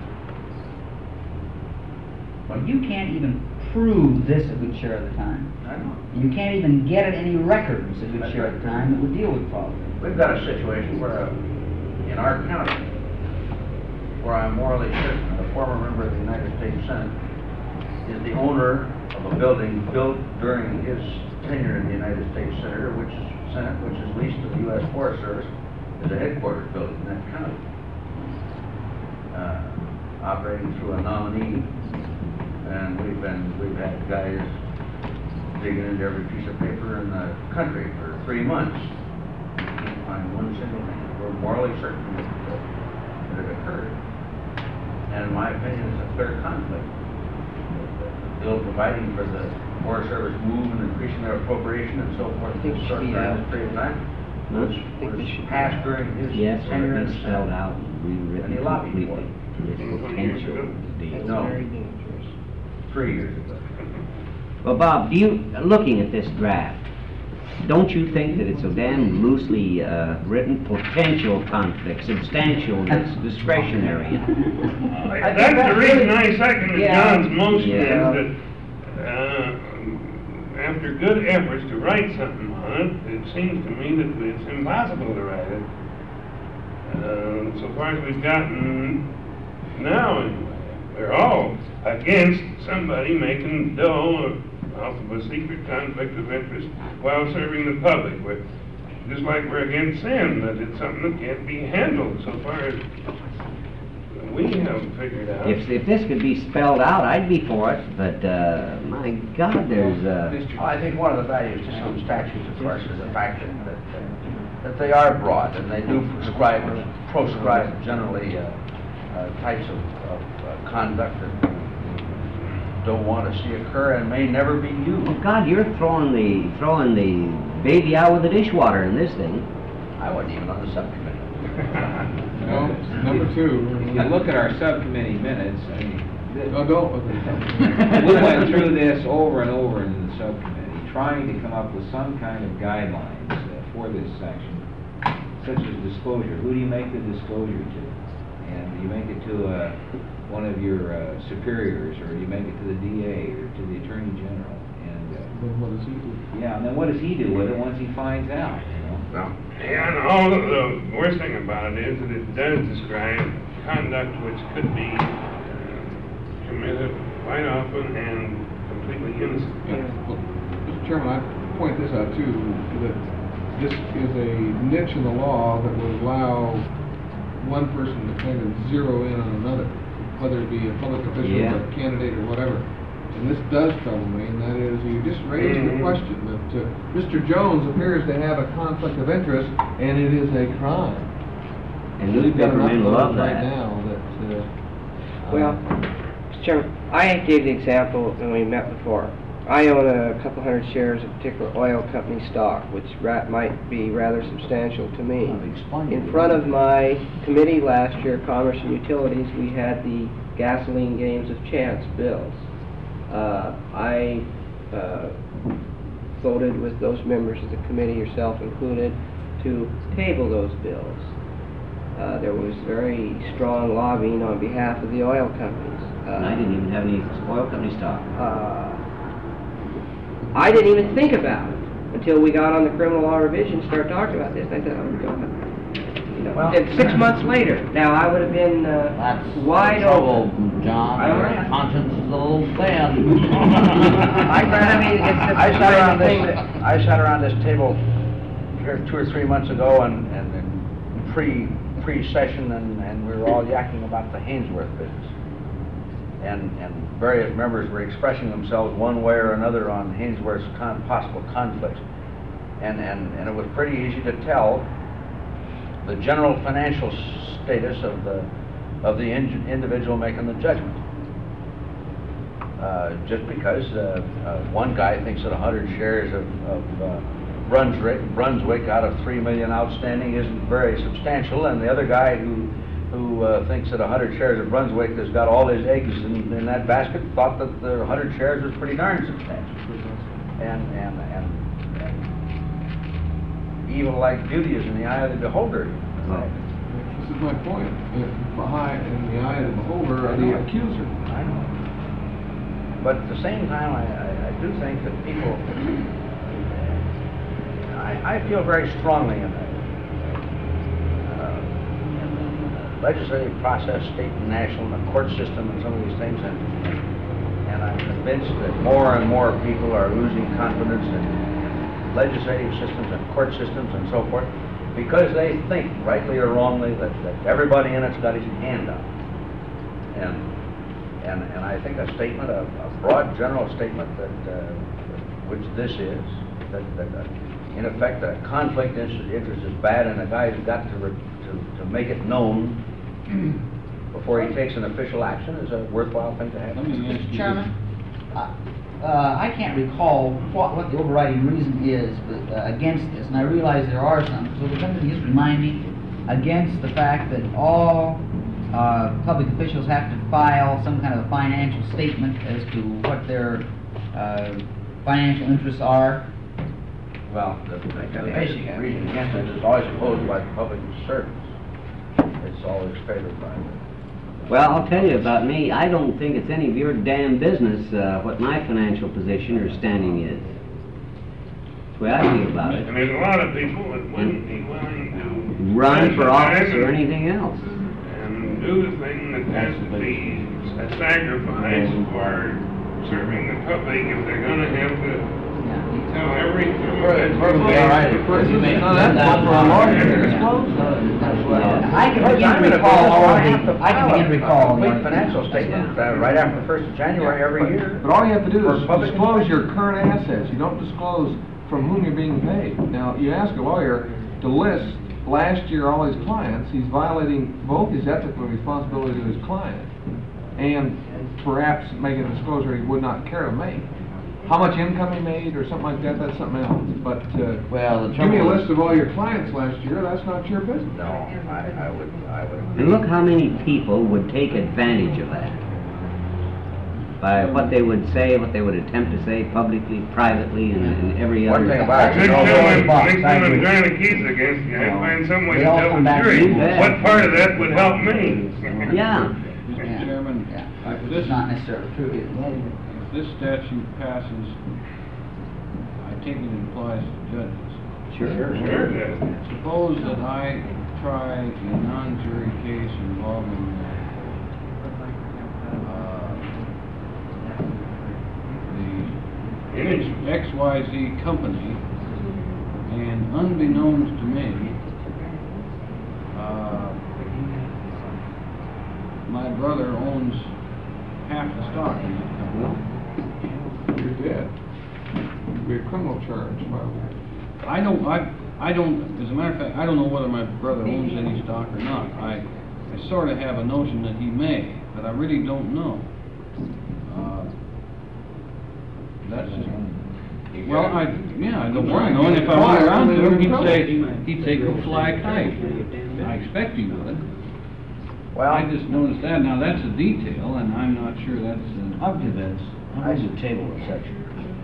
Well, you can't even prove this a good share of the time. I know. You can't even get at any records a good share of the time that would deal with problems. We've got a situation where, in our county, where I'm morally certain a former member of the United States Senate is the owner of a building built during his tenure in the United States Senate, which is leased to the U.S. Forest Service as a headquarters building in that county, operating through a nominee, and we've had guys digging into every piece of paper in the country for 3 months. You can't find one single thing. We're morally certain that it occurred. And in my opinion, it's a clear conflict. The bill providing for the Forest Service move and increasing their appropriation and so forth in this short period of time was passed during his tenure in the spelled Senate. out, rewritten And he lobbied for completely. it. Its potential deal. No. 3 years ago. Well, Bob, looking at this draft, don't you think that it's so damn loosely written? Potential conflict, substantial, that's discretionary. That's the reason I seconded John's motion, Yeah. is that, after good efforts to write something on it, it seems to me that it's impossible to write it. So far as we've gotten now, anyway. We're all against somebody making dough off of a secret conflict of interest while serving the public. Just like we're against sin, that it's something that can't be handled so far as we haven't figured out. If this could be spelled out, I'd be for it, but, my God, there's, I think one of the values to some statutes, of course, is the fact that they are broad, and they do proscribe generally types of conduct that don't want to see occur and may never be used. oh God, you're throwing the baby out with the dishwater in this thing. I wasn't even on the subcommittee. No, number two. If you look at our subcommittee minutes, I mean, We we went through this over and over in the subcommittee, trying to come up with some kind of guidelines for this section, such as disclosure. Who do you make the disclosure to? And do you make it to one of your superiors, or do you make it to the DA or to the Attorney General? And then what does he do? Yeah, and then what does he do with it once he finds out, you know? Well, Yeah, and all of the worst thing about it is that it does describe conduct which could be committed quite often and completely innocent. Well, Mr. Chairman, I point this out too, that this is a niche in the law that would allow one person to kind of zero in on another, whether it be a public official, Yeah. or a candidate, or whatever. And this does trouble me, and that is, you just raised the question that Mr. Jones appears to have a conflict of interest, and it is a crime. And We've got enough newspapermen laws love right that. now that, Well, Mr. Chairman, I gave the example when we met before. I own a couple hundred shares of a particular oil company stock, which might be rather substantial to me. In front of my committee last year, Commerce and Utilities, we had the gasoline games of chance bills. I voted with those members of the committee, yourself included, to table those bills. There was very strong lobbying on behalf of the oil companies. And I didn't even have any oil company stock. I didn't even think about it until we got on the criminal law revision and started talking about this. I thought, oh, God. You know, Well, then 6 months later, now I would have been That's wide trouble, open. John, I don't your know. conscience is a little thin. I mean, it's the I sat around thing this, that- I sat around this table here 2 or 3 months ago and pre-session and we were all yakking about the Hainsworth business. And various members were expressing themselves one way or another on Hainsworth's possible conflicts. And it was pretty easy to tell the general financial status of the individual making the judgment. Just because one guy thinks that 100 shares of Brunswick out of 3 million outstanding isn't very substantial, and the other guy who thinks that 100 shares of Brunswick has got all his eggs in that basket thought that the 100 shares was pretty darn substantial. And evil like beauty is in the eye of the beholder. this is my point. Behind, in the eye of the beholder, are the accuser. I know. But at the same time, I do think that people, I feel very strongly in the legislative process, state and national, and the court system and some of these things, and I'm convinced that more and more people are losing confidence in legislative systems and court systems and so forth, because they think, rightly or wrongly, that everybody in it's got his hand up. And I think a statement, a broad general statement that, which this is, that in effect a conflict of interest is bad and a guy's got to make it known before he takes an official action is a worthwhile thing to have. Mr. Chairman, I can't recall what the overriding reason is against this, and I realize there are some, so would somebody just remind me against the fact that all public officials have to file some kind of a financial statement as to what their financial interests are? Well, the reason against it is always opposed by the public servants. It's always favored by them. Well, I'll tell you about me. I don't think it's any of your damn business what my financial position or standing is. That's the way I feel about it. And there's a lot of people that wouldn't be willing to Run for office exercise or anything else. and do the thing that has to be a sacrifice for serving the public if they're gonna have to tell everything. I can begin to recall all the, I can begin to recall. Complete financial statement right after the 1st of January every year. But all you have to do For is public disclose information. your current assets. You don't disclose from whom you're being paid. Now, you ask a lawyer to list last year all his clients, he's violating both his ethical responsibility to his client and perhaps making a disclosure he would not care to make. How much income he made or something like that, that's something else. But Well, the give me a trouble is- list of all your clients last year, that's not your business. No, I would And look how many people would take advantage of that. By what they would say, what they would attempt to say publicly, privately, and every One other. thing about it, Next you know, time I'm trying to keep against you, I find some way to They all tell come the back jury to you. what part of that would help me. Yeah. Mr. Chairman, Yeah, if it's this, not necessarily true. if this statute passes, take it applies to judges. Sure. Sure, Judge. Suppose that I try a non-jury case involving the XYZ company, and unbeknownst to me, my brother owns half the stock in that company. You're dead. It'd be a criminal charge, probably. I don't, as a matter of fact, I don't know whether my brother owns any stock or not. I sort of have a notion that he may, but I really don't know. That's just, well, I don't want to know, and if I went around to him, he'd say, go fly a kite. I expect he would. Well, I just noticed that. Now, that's a detail, and I'm not sure that's, I'm convinced. I should table the section.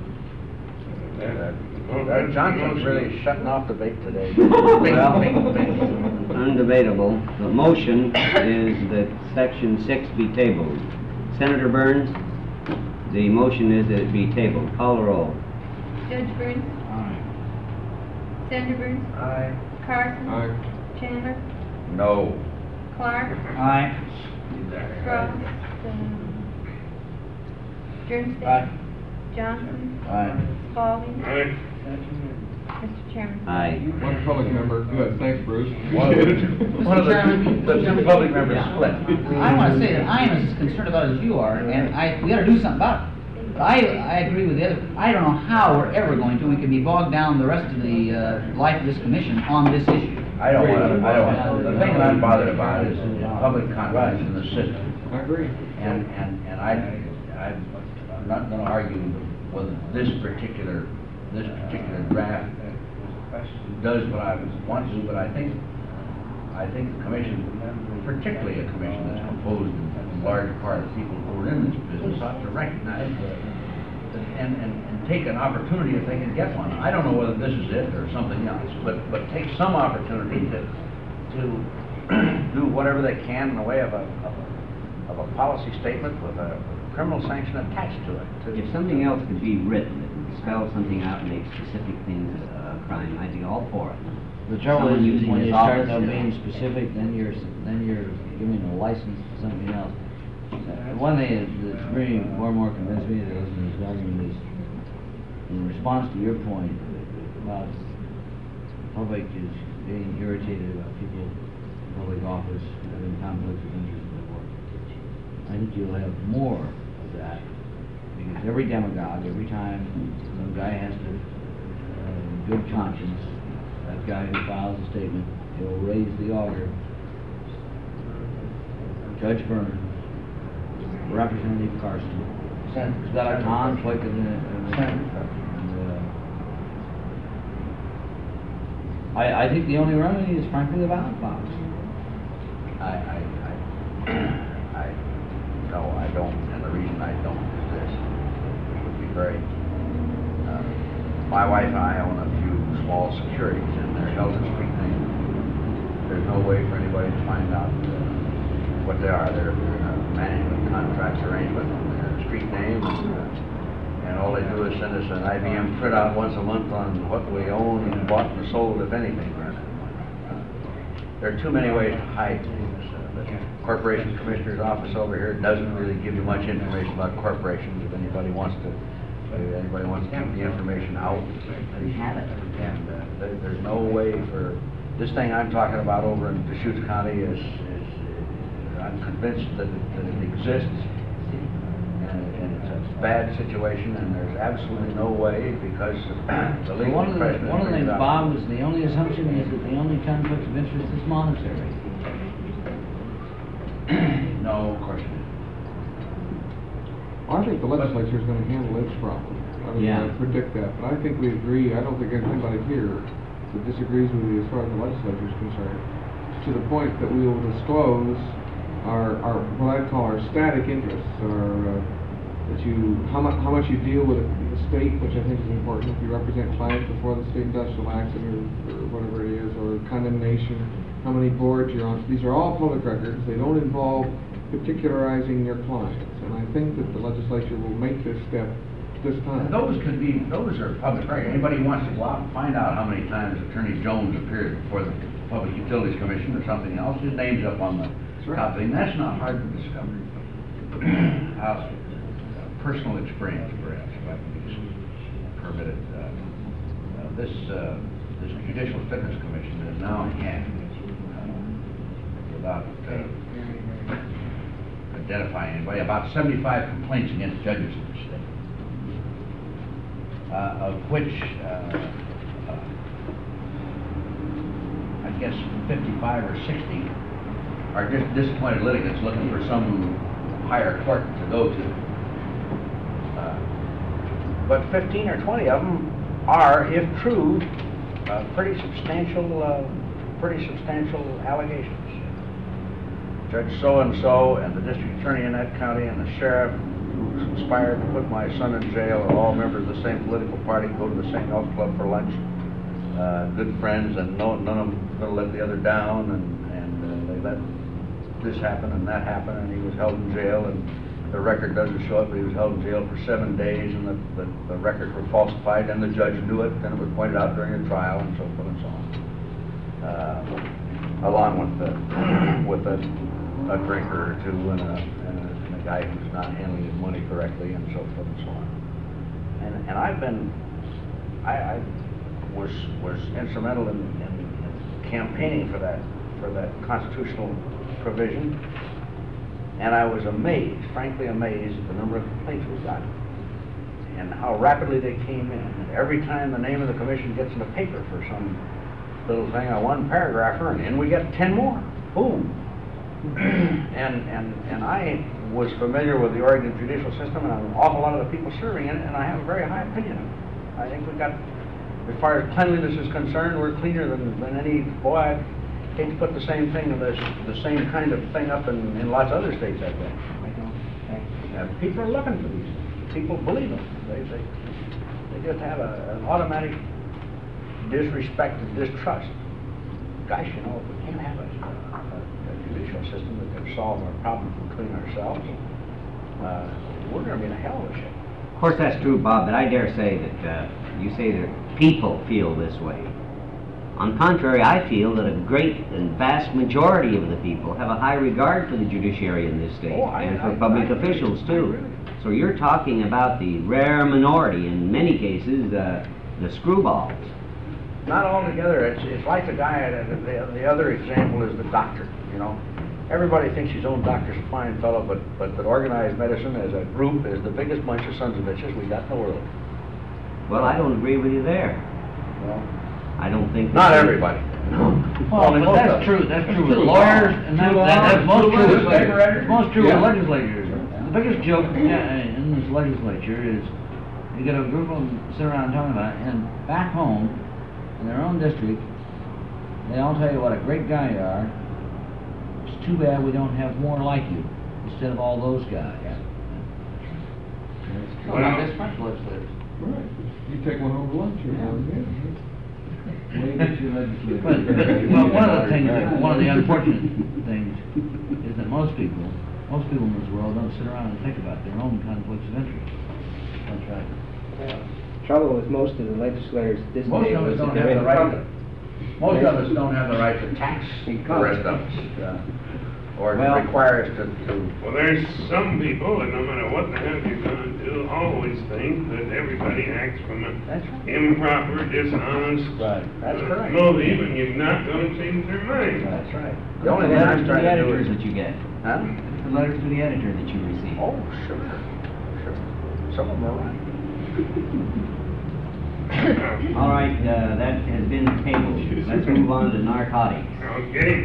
Johnson's really shutting off the debate today. Well, undebatable. The motion is that section 6 be tabled. Senator Burns, the motion is that it be tabled. Call the roll. Judge Burns? Aye. Senator Burns? Aye. Carson? Aye. Chandler? No. Clark? Aye. Strauss? Jernstein? Aye. Johnson? Aye. Spalding? Aye. Mr. Chairman? Aye. One public member, good, thanks, Bruce. One of the two public members split. I want to say that I am as concerned about it as you are, and we got to do something about it. But I agree with the other. I don't know how we're ever going to. We can be bogged down the rest of the life of this commission on this issue. I don't want to, the thing that I'm bothered about is public confidence in the system. I agree. And I'm not gonna argue whether this particular draft does what I want to, but I think the commission, particularly a commission that's composed in large part of people who are in this business, ought to recognize and take an opportunity if they can get one. I don't know whether this is it or something else, but take some opportunity to do whatever they can in the way of a policy statement with a criminal sanction attached to it. If something else could be written that would spell something out and make specific things a crime, I'd be all for it. The trouble Someone is, using when his you start office, now being specific, then you're giving a license to something else. One thing that's really more and more convinced me to listen to this argument is, in response to your point about the public is getting irritated about people in public office having conflicts of interest in their work. I think you'll have more of that, because every demagogue, every time some guy has to, good conscience, that guy who files a statement, he'll raise the auger. Judge Burns, Representative Carson, has got a conflict of interest. I think the only remedy is frankly the ballot box. No, I don't, and the reason I don't is this. It would be very, my wife and I own a few small securities, and they're held in street name. There's no way for anybody to find out what they are. They're in a management contract arrangement, and they're a street name, and all they do is send us an IBM printout once a month on what we own and bought and sold, if anything. There are too many ways to hide things. The Corporation Commissioner's office over here doesn't really give you much information about corporations. If anybody wants to keep the information out, they have it. And there's no way for this thing I'm talking about over in Deschutes County is I'm convinced that it exists, and it's a bad situation, and there's absolutely no way because the legal One of the precedent things, Bob, is the only assumption is that the only conflict of interest is monetary. No, of course not. I think the legislature is gonna handle its problem. I predict that, but I think we agree, I don't think there's anybody here that disagrees with you as far as the legislature is concerned, to the point that we will disclose our what I call our static interests, or how much you deal with the state, which I think is important. If you represent clients before the state industrial accident or whatever it is, or condemnation, how many boards you're on. These are all public records. They don't involve particularizing your clients. And I think that the legislature will make this step this time. Those are public record. Anybody who wants to go out and find out how many times Attorney Jones appeared before the Public Utilities Commission or something else, his name's up on the top thing. That's not hard to discover. Personal experience, perhaps, if I can use permitted. This Judicial Fitness Commission is now had, without identifying anybody, about 75 complaints against judges in the state, of which I guess 55 or 60 are just disappointed litigants looking for some higher court to go to. But 15 or 20 of them are, if true, pretty substantial allegations. Judge so-and-so and the district attorney in that county and the sheriff who conspired to put my son in jail are all members of the same political party, go to the same health club for lunch, good friends, and none of them going to let the other down, and they let this happen and that happen, and he was held in jail, and the record doesn't show it, but he was held in jail for 7 days, and the records were falsified, and the judge knew it, and it was pointed out during the trial, and so forth and so on. Along with a drinker or two, and a guy who's not handling his money correctly, and so forth and so on. And I was instrumental in campaigning for that constitutional provision. And I was amazed, frankly amazed, at the number of complaints we got and how rapidly they came in. And every time the name of the commission gets in the paper for some little thing, a one paragrapher, and in we get 10 more. Boom. and I was familiar with the Oregon judicial system and an awful lot of the people serving in it, and I have a very high opinion of it. I think we got, as far as cleanliness is concerned, we're cleaner than any, boy, I hate to put the same thing, the same kind of thing up in lots of other states, I think. People are looking for these things. People believe them. They just have an automatic disrespect and distrust. Gosh, you know, if we can't have a judicial system that can solve our problems between ourselves, we're going to be in a hell of a shape. Of course, that's true, Bob, but I dare say that you say that people feel this way. On the contrary, I feel that a great and vast majority of the people have a high regard for the judiciary in this state, and for public officials too. So you're talking about the rare minority, in many cases, the screwballs. Not altogether. It's like the guy, the other example is the doctor, you know. Everybody thinks his own doctor's a fine fellow, but organized medicine as a group is the biggest bunch of sons of bitches we got in the world. Well, I don't agree with you there. Well, I don't think... not everybody. Well, but that's true with lawyers, and that's most true with legislators. The biggest joke in this legislature is you get a group of them sit around talking about it, and back home, in their own district, they all tell you what a great guy you are. It's too bad we don't have more like you, instead of all those guys. Well, not this much legislators. Right. You take one over lunch, you're having it. Well, one of the unfortunate things is that most people in this world don't sit around and think about their own conflicts of interest. That's right. Trouble with most of the legislators at this Most day of us was don't that have they're the in right. public. Most of us don't have the right to tax the rest of us, or to require us to. Well, there's some people that no matter what the hell you're gonna do, always think that everybody acts from an improper, dishonest motive, and you're not gonna change their mind. That's right. The only thing I'm trying to do is that you get. Huh? The letters to the editor that you receive. Oh, sure. Some of them are right. All right, that has been tabled. Let's move on to narcotics. Okay.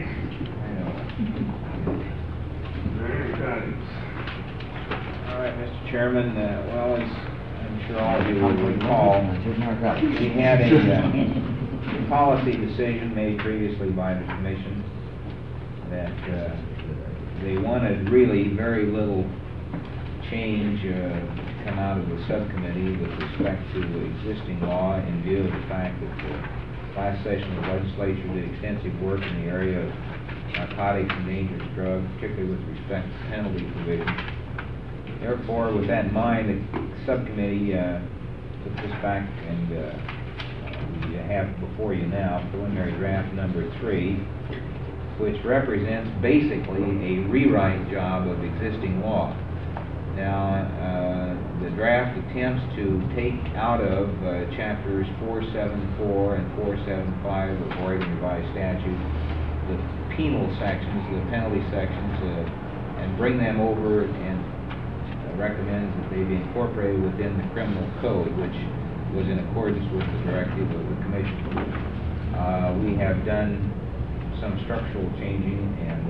Narcotics. All right, Mr. Chairman, well, as I'm sure all of you will recall, we had a policy decision made previously by the commission that they wanted really very little change come out of the subcommittee with respect to the existing law, in view of the fact that the last session of the legislature did extensive work in the area of narcotics and dangerous drugs, particularly with respect to penalty provisions. Therefore, with that in mind, the subcommittee took this back, and we have before you now preliminary draft number 3, which represents basically a rewrite job of existing law. Now, the draft attempts to take out of chapters 474 and 475 of Oregon Revised Statute the penal sections, the penalty sections, and bring them over, and recommends that they be incorporated within the criminal code, which was in accordance with the directive of the commission. We have done some structural changing and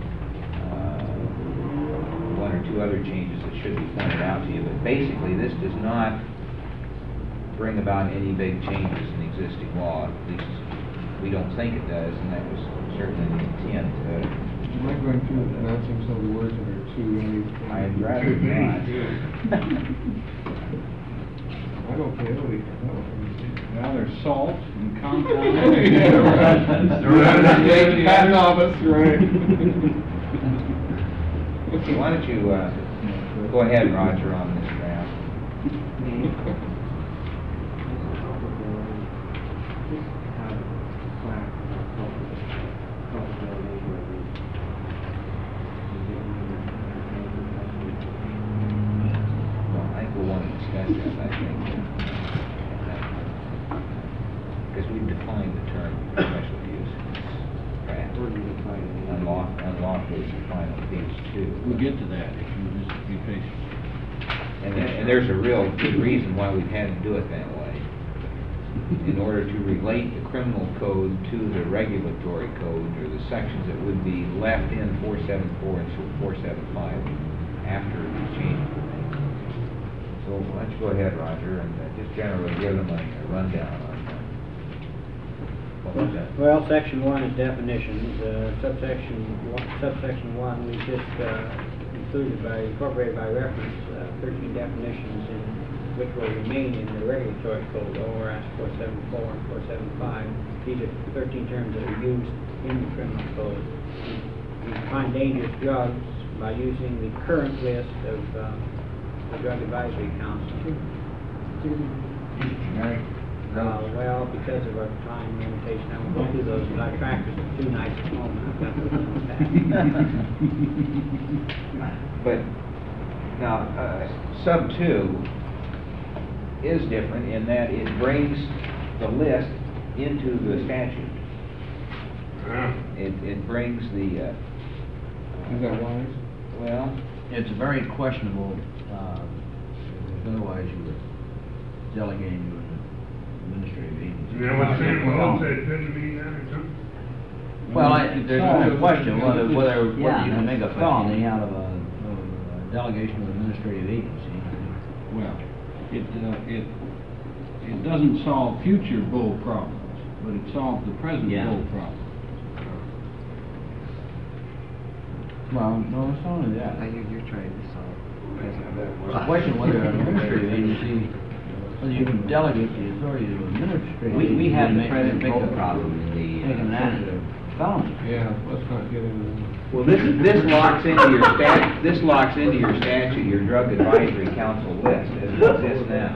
one or two other changes that should be pointed out to you, but basically this does not bring about any big changes in the existing law. At least we don't think it does, and that was certainly the intent. Am I going through pronouncing some of the words that are too... I'd rather not. I don't care. Now there's salt and compound. Yeah, right. Patent office, right. Why don't you go ahead, Roger, on this draft. Because we've defined the term special use. Unlawful is defined on page 2. We'll get to that if you just be patient. And there's a real good reason why we've had to do it that way. In order to relate the criminal code to the regulatory code, or the sections that would be left in 474 and 475 after the change was made. So why don't you go ahead, Roger, and just generally give them a rundown on that. What was that? Well, section 1 is definitions. Subsection 1, we just incorporated by reference 13 definitions which will remain in the regulatory code, ORS 474 and 475. These are 13 terms that are used in the criminal code. We define dangerous drugs by using the current list of the Drug Advisory Council. Well, because of our time limitation, I won't go through those, but our tractors are too nice at home. I've got those on the back. But now, sub 2 is different in that it brings the list into the statute. It brings the... Is that wise? Well... It's very questionable, because otherwise you were delegating to an administrative agency. You know what Sam Lowe said, couldn't be that or something? Well, there's no question whether you Yeah, can make a that's felony out of a delegation of an administrative agency. Well, it doesn't solve future bull problems, but it solves the present bull problems. Well, no, it's not only that. You're trying to solve It's a question whether an administrative agency, whether you can delegate the authority to an administrative agency. We have the make present a- vote problem in the... Make an act of felony. Yeah, let's not get into that. Well, this locks into your statute, your Drug Advisory Council list as it exists now.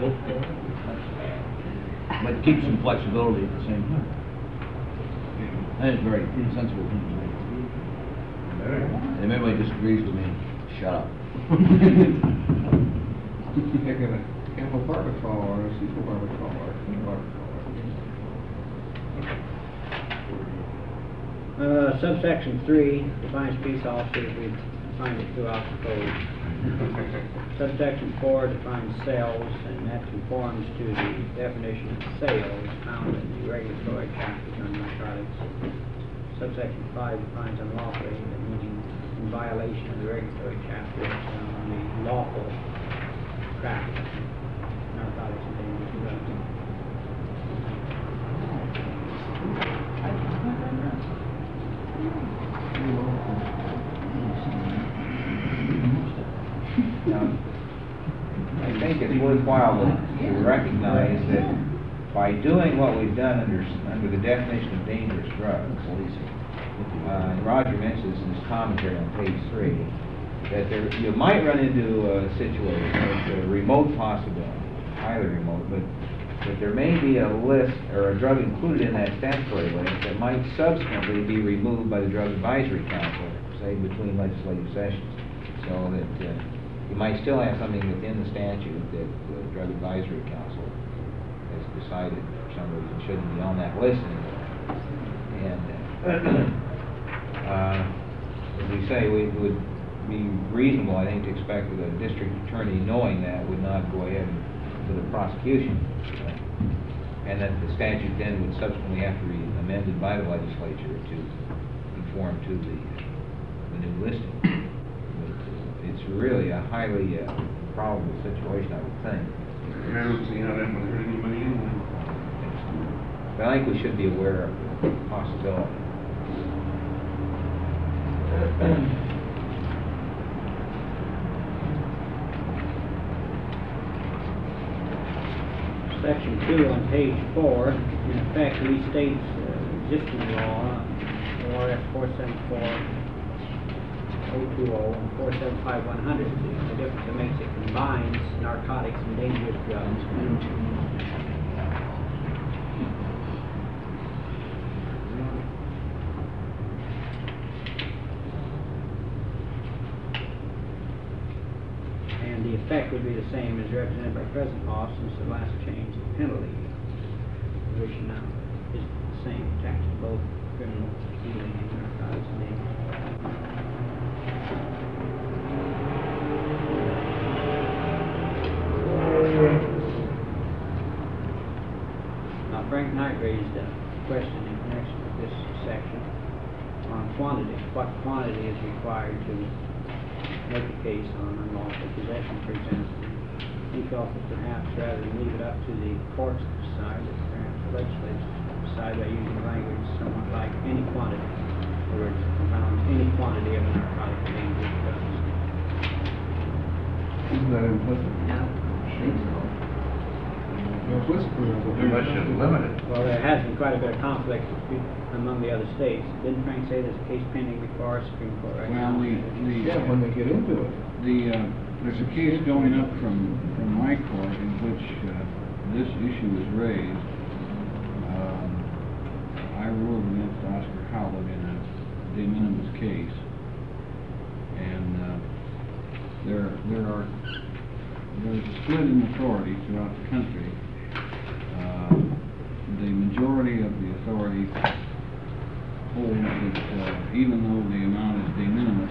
But keep some flexibility at the same time. That is very sensible thing to do. If anybody disagrees with me, shut up. Taking a chemical barbital or a cetyl barbital or Subsection 3 defines peace officers. We defined it throughout the code. Subsection 4 defines sales, and that conforms to the definition of sales found in the regulatory chapters on narcotics. Subsection 5 defines unlawfully, meaning in violation of the regulatory chapters on the lawful traffic of narcotics and dangerous drugs. Now, I think it's worthwhile to recognize that by doing what we've done under the definition of dangerous drugs, and Roger mentions in his commentary on page 3, that there, you might run into a situation, it's a remote possibility, highly remote, but there may be a list or a drug included in that statutory list that might subsequently be removed by the Drug Advisory Council, say between legislative sessions. So that you might still have something within the statute that the Drug Advisory Council has decided for some reason shouldn't be on that list anymore. And as we say, it would be reasonable, I think, to expect that a district attorney, knowing that, would not go ahead with a prosecution. And that the statute then would subsequently have to be amended by the legislature to conform to the new listing. But it's really a highly probable situation, I would think. I don't see how that would hurt anybody anyway. But I think we should be aware of the possibility. Section 2 on page 4, in effect, restates existing law, ORS 474-020 and 475-100. The difference it makes, it combines narcotics and dangerous drugs. And the effect would be the same as represented by present law, since the last change, the penalty provision now is the same, attached to both criminal dealing and narcotics and dangerous. Now, Frank Knight raised a question in connection with this section on quantity. What quantity is required to make a case on unlawful possession, for example? He felt that perhaps rather than leave it up to the courts to decide, that perhaps the legislature should decide by using language somewhat like any quantity. In other words, found any quantity of a narcotic or dangerous drugs. Isn't that implicit? No, I think so. Too much is limited. Well, there has been quite a bit of conflict among the other states. Didn't Frank say there's a case pending before our Supreme Court right now? Well, Yeah, when they get into it. there's a case going up from my court in which this issue is raised. I ruled against Oscar Howlett in a de minimis case, and there's a split in authority throughout the country. The majority of the authority hold that even though the amount is de minimis,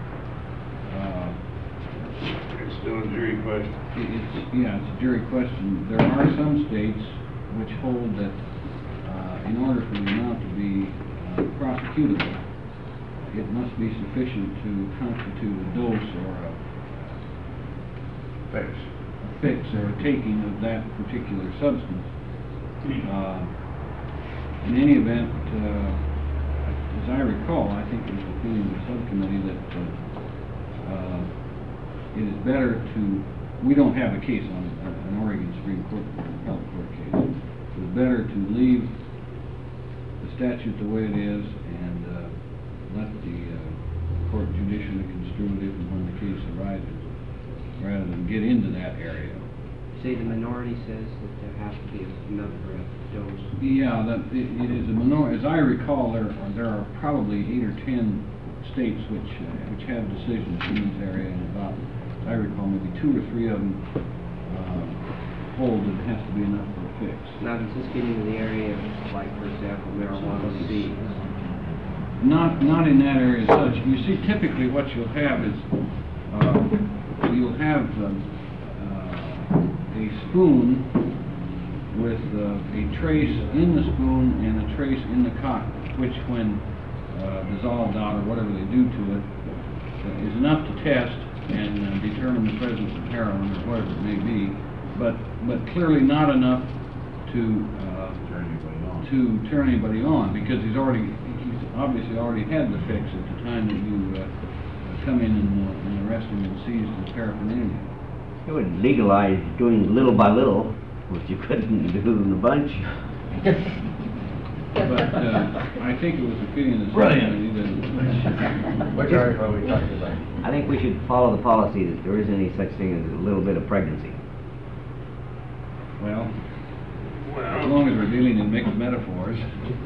It's still a jury question. it's a jury question. There are some states which hold that in order for the amount to be prosecutable, it must be sufficient to constitute a dose or a fix or a taking of that particular substance. In any event, as I recall, I think it was the opinion of the subcommittee that it is better to, we don't have a case on an Oregon Supreme Court or an appellate court case. It's better to leave the statute the way it is and let the court judicially construe it if and when the case arises, rather than get into that area. Say the minority says that there has to be another dose. Yeah, that it is a minority. As I recall, there are probably 8 or 10 states which have decisions in this area, and about, as I recall, maybe 2 or 3 of them hold that it has to be enough for a fix. Now, does this get into the area of, like, for example, marijuana seeds? Not in that area as such. You see, typically what you'll have is you'll have a spoon with a trace in the spoon and a trace in the cotton, which when dissolved out or whatever they do to it is enough to test and determine the presence of heroin or whatever it may be, but clearly not enough to turn anybody on, because he's obviously already had the fix at the time that you come in and arrest him and seize the paraphernalia. It would legalize doing little by little, which you couldn't do in a bunch. But, I think it was the opinion of the Brilliant. subcommittee that. Which article are we talking about? I think we should follow the policy that there isn't any such thing as a little bit of pregnancy. Well, as Well, long as we're dealing in mixed metaphors.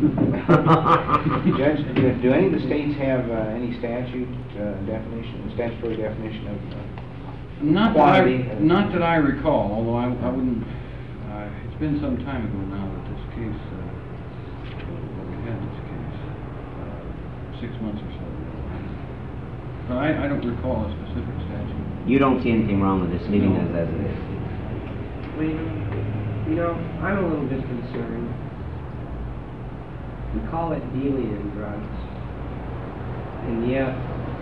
Judge, do any of the states have any statutory definition of quantity? Not that I recall, although I wouldn't, it's been some time ago now that this case, that we had this case, 6 months or so ago. But I don't recall a specific statute. You don't see anything wrong with this, leaving it as it is. You know, I'm a little bit concerned. We call it dealing in drugs, and yet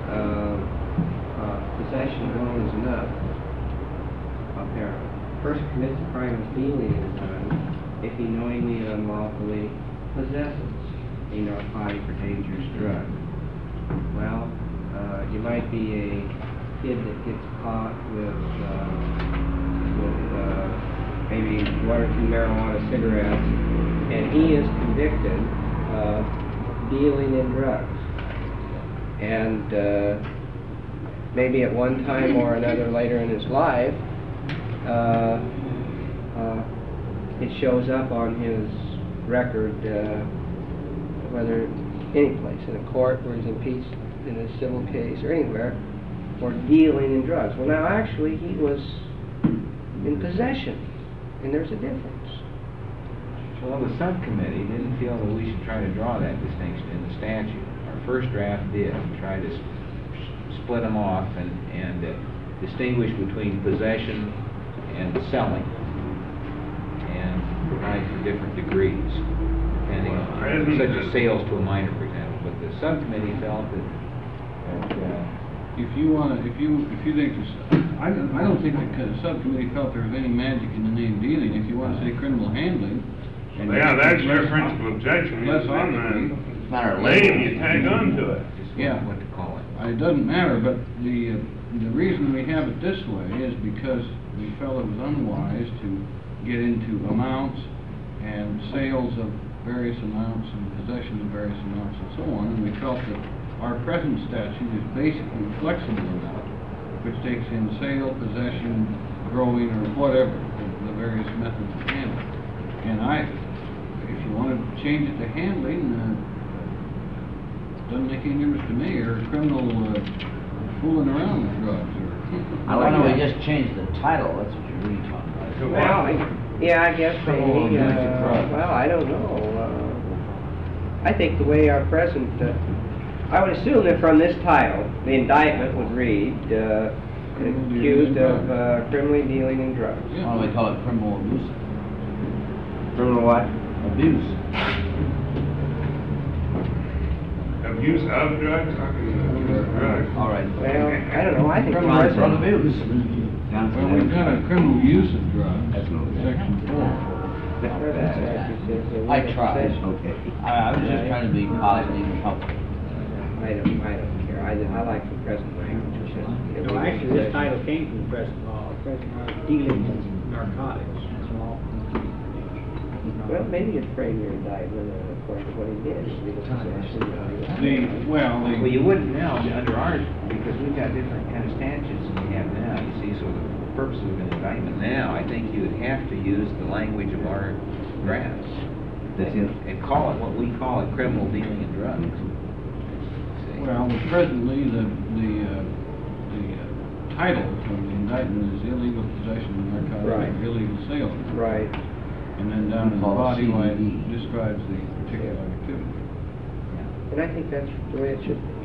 possession alone is enough, apparently. A person commits a crime of dealing in drugs if he knowingly and unlawfully possesses a narcotic or dangerous drug. Well, you might be a kid that gets caught with maybe 1 or 2 marijuana cigarettes, and he is convicted of dealing in drugs. And maybe at one time or another later in his life, it shows up on his record, whether any place, in a court where he's impeached in a civil case or anywhere, for dealing in drugs. Well, now actually he was in possession. And there's a difference. Well, the subcommittee didn't feel that we should try to draw that distinction in the statute. Our first draft did, try to split them off and distinguish between possession and selling, and provide for different degrees, depending on, such as sales to a minor, for example. But the subcommittee felt that If you think I don't think the subcommittee felt there was any magic in the name dealing. If you want to say criminal handling. and yeah, that's less- your principal objection. Less is obviously. on Matter the of name you tag on to it. Yeah. what to call it. It doesn't matter, but the reason we have it this way is because we felt it was unwise to get into amounts and sales of various amounts and possession of various amounts and so on, and we felt that our present statute is basically flexible enough, which takes in sale, possession, growing, or whatever, the various methods of handling. And if you want to change it to handling, doesn't make any difference to me, or criminal fooling around with drugs, or. Why don't we just change the title, that's what you're really talking about. Well, yeah, I guess maybe, well, I don't know. I think the way our present, I would assume that from this title, the indictment would read, accused of criminally dealing in drugs. Why don't we call it criminal abuse? Criminal what? Abuse. Abuse of drugs? Drugs. All right. Well, I don't know, I think the Criminal president, abuse. Well, we've got a criminal use of drugs, That's no- section 4. I tried. Okay. I was just trying to be positive and helpful. I don't care, I like the present language. It says- No, actually, this title came from the present law, dealing in narcotics, that's all. Well, maybe it's frame your indictment according to what he did. Well, you wouldn't now, under ours, because we've got different kind of statutes than we have now, you see, so the purpose of an indictment now, I think you would have to use the language of our drafts. That's it. And call it what we call it, criminal dealing in drugs. See? Well, presently, the title of the indictment is illegal possession of narcotics, Right. or illegal sale. Right. And then down in the Called body line CBD. describes the particular activity. And I think that's the way it should be.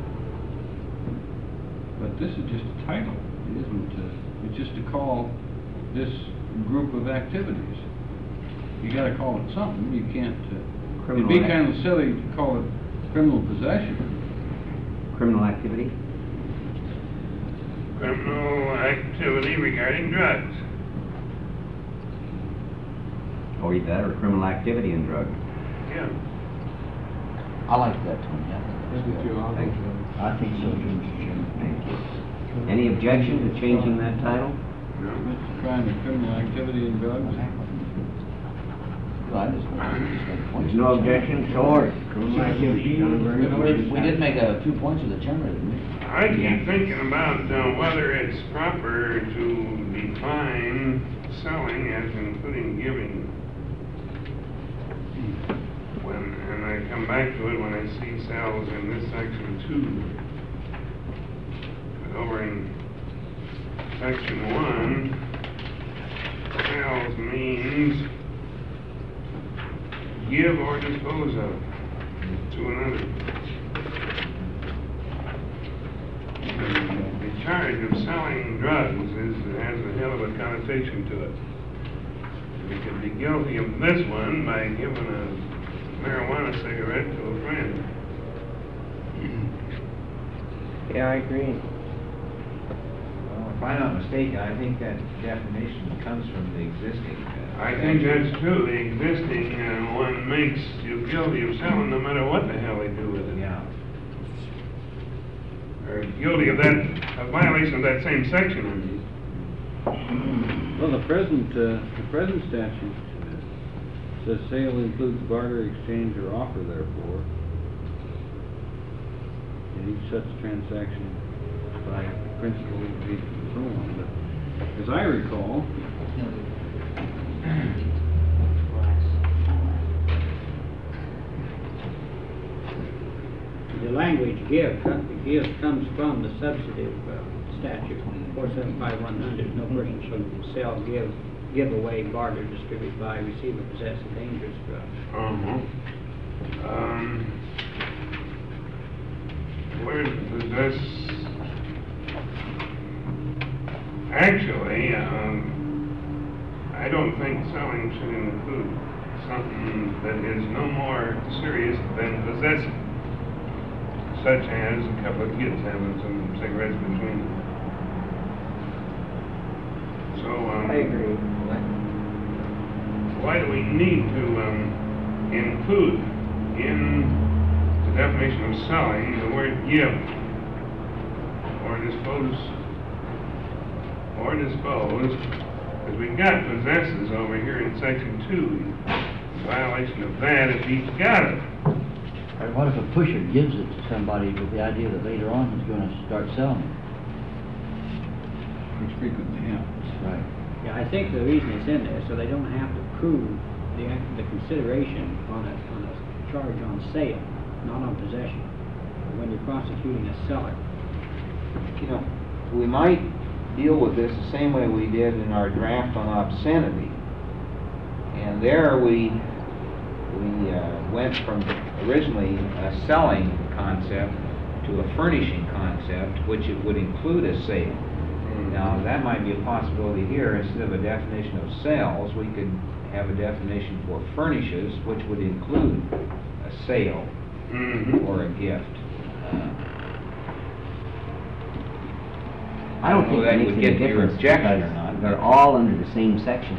But this is just a title, it isn't, it's just to call this group of activities. You gotta call it something, you can't, it'd be Criminal kind of silly to call it criminal possession. Criminal activity? Criminal activity regarding drugs. Or either that or criminal activity in drugs. Yeah. I like that, Tony. I think that's good. Thank you. I think so, too, Mr. Chairman. Thank you. Any objection to changing that title? Mr. Crime of criminal activity in drugs. I just make points. There's no objection, so ordered. We did make a few points with the chairman, didn't we? I keep thinking about whether it's proper to define selling as including giving. And I come back to it when I see sales in this section 2. But over in section 1, sales means give or dispose of to another. The charge of selling drugs has a hell of a connotation to it. You could be guilty of this one by giving a marijuana cigarette to a friend. Yeah, I agree. Well, if I'm not mistaken, I think that definition comes from the existing. I think that's true. The existing one makes you guilty of selling no matter what the hell they do with it. Yeah. Or guilty of that, a violation of that same section, I mean. Well, the present statute says sale includes barter, exchange, or offer therefore in each such transaction by principal, agent, and so on. But as I recall, The language give comes from the substantive statute, 475-100, no person shall sell, give away, barter, distribute, buy, receive, or possess a dangerous drug. Where's possess? Actually, I don't think selling should include something that is no more serious than possessing, such as a couple of kids having some cigarettes between them. So, I agree. why do we need to include in the definition of selling the word give or dispose? Because we've got possesses over here in section 2. Violation of that if he's got it. And what if a pusher gives it to somebody with the idea that later on he's gonna start selling it? which frequently happens. Right. Yeah, I think the reason it's in there, so they don't have to prove the consideration on a charge on sale, not on possession, when you're prosecuting a seller. You know, we might deal with this the same way we did in our draft on obscenity. And there we went from originally a selling concept to a furnishing concept, which it would include a sale. Now, that might be a possibility here. Instead of a definition of sales, we could have a definition for furnishes, which would include a sale or a gift. I don't think that it would makes any get your difference objection because or not. they're all under the same section.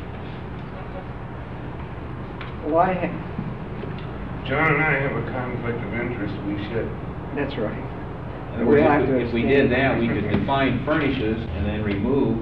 Why? John and I have a conflict of interest, we should. That's right. In other words, if we did that, we could define furnishes and then remove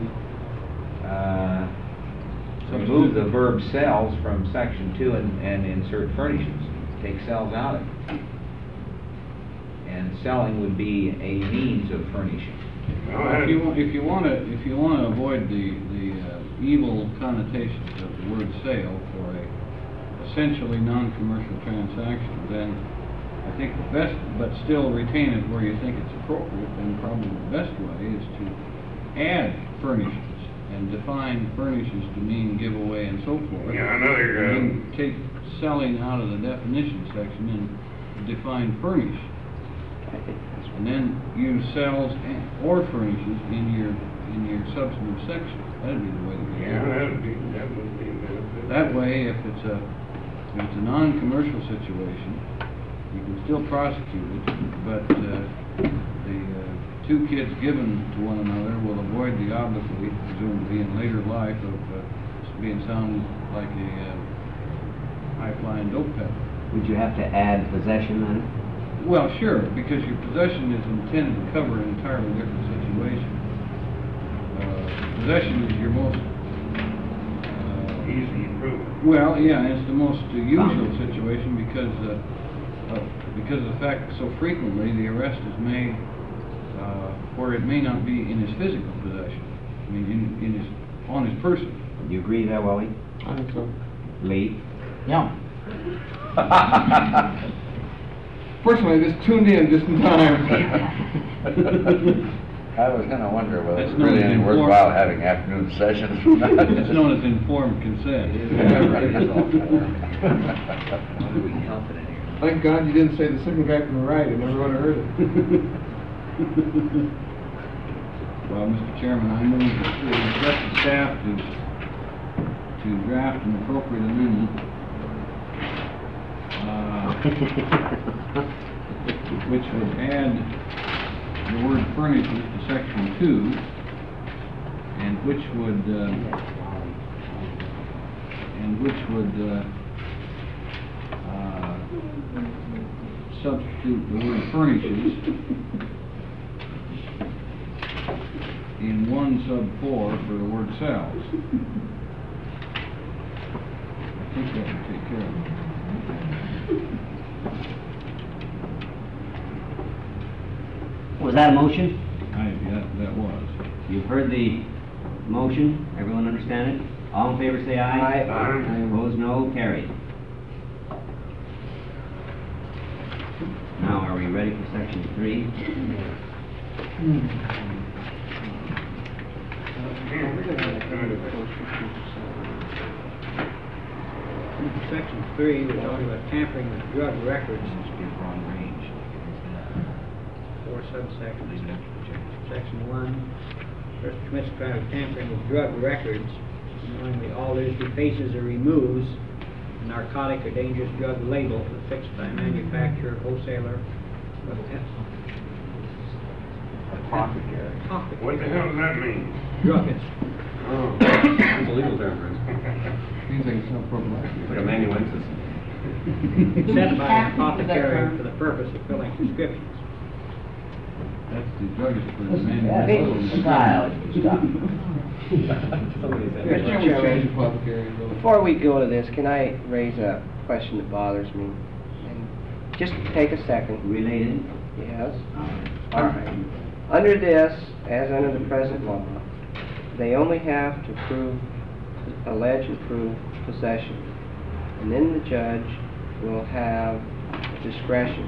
the verb sells from section 2 and insert furnishes. Take sells out of it. And selling would be a means of furnishing. If you want to avoid the evil connotations of the word sale for a essentially non-commercial transaction, then I think the best, but still retain it where you think it's appropriate, then probably the best way is to add furnishes and define furnishes to mean giveaway and so forth. Yeah, another, And then take selling out of the definition section and define furnish. And then use sells or furnishes in your substantive section. That'd be the way to go. Yeah, that would be a benefit. That way, if it's a non-commercial situation, you can still prosecute it, but the two kids given to one another will avoid the obloquy, presumably in later life, of being sounded like a high-flying dope peddler. Would you have to add possession then? Well, sure, because your possession is intended to cover an entirely different situation. Possession is your most easily improve it. Well, yeah, it's the most usual situation because of the fact so frequently the arrest is made where it may not be in his physical possession. I mean, on his person. Do you agree there, Wally? I think so. Lee? Yeah. Fortunately, I just tuned in just in time. I was gonna wonder whether That's it's known really as any informed- worthwhile having afternoon sessions. It's known as informed consent. Thank God you didn't say the signal back from the right, I never would have heard it. Well, Mr. Chairman, I move that we instruct the staff to draft an appropriate amendment, which would add the word furnishes to section 2, and which would substitute the word furnishes in 1 sub 4 for the word sells. I think that would take care of it. Was that a motion? That was. You've heard the motion, everyone understand it? All in favor say aye. Aye. Opposed, no, carried. Now, are we ready for section 3? Section 3, we're talking about tampering with drug records. Four subsections. Section 1, person commits a crime of tampering with drug records, knowingly alters, defaces, or removes a narcotic or dangerous drug label affixed by a manufacturer, wholesaler, or Apothecary. What the hell does that mean? druggist. Oh, it's a legal term, Chris. Means they can sell prophylactic. It's like a manuensis. Set by an apothecary for the purpose of filling prescriptions. That's the druggist for the Listen, man. style, stop. Somebody's Mr. Change Chairman, apothecary. before we go to this, can I raise a question that bothers me? And just take a second. Related? Yes? All right. Under this, as under the present law, they only have to prove, allege and prove possession. And then the judge will have discretion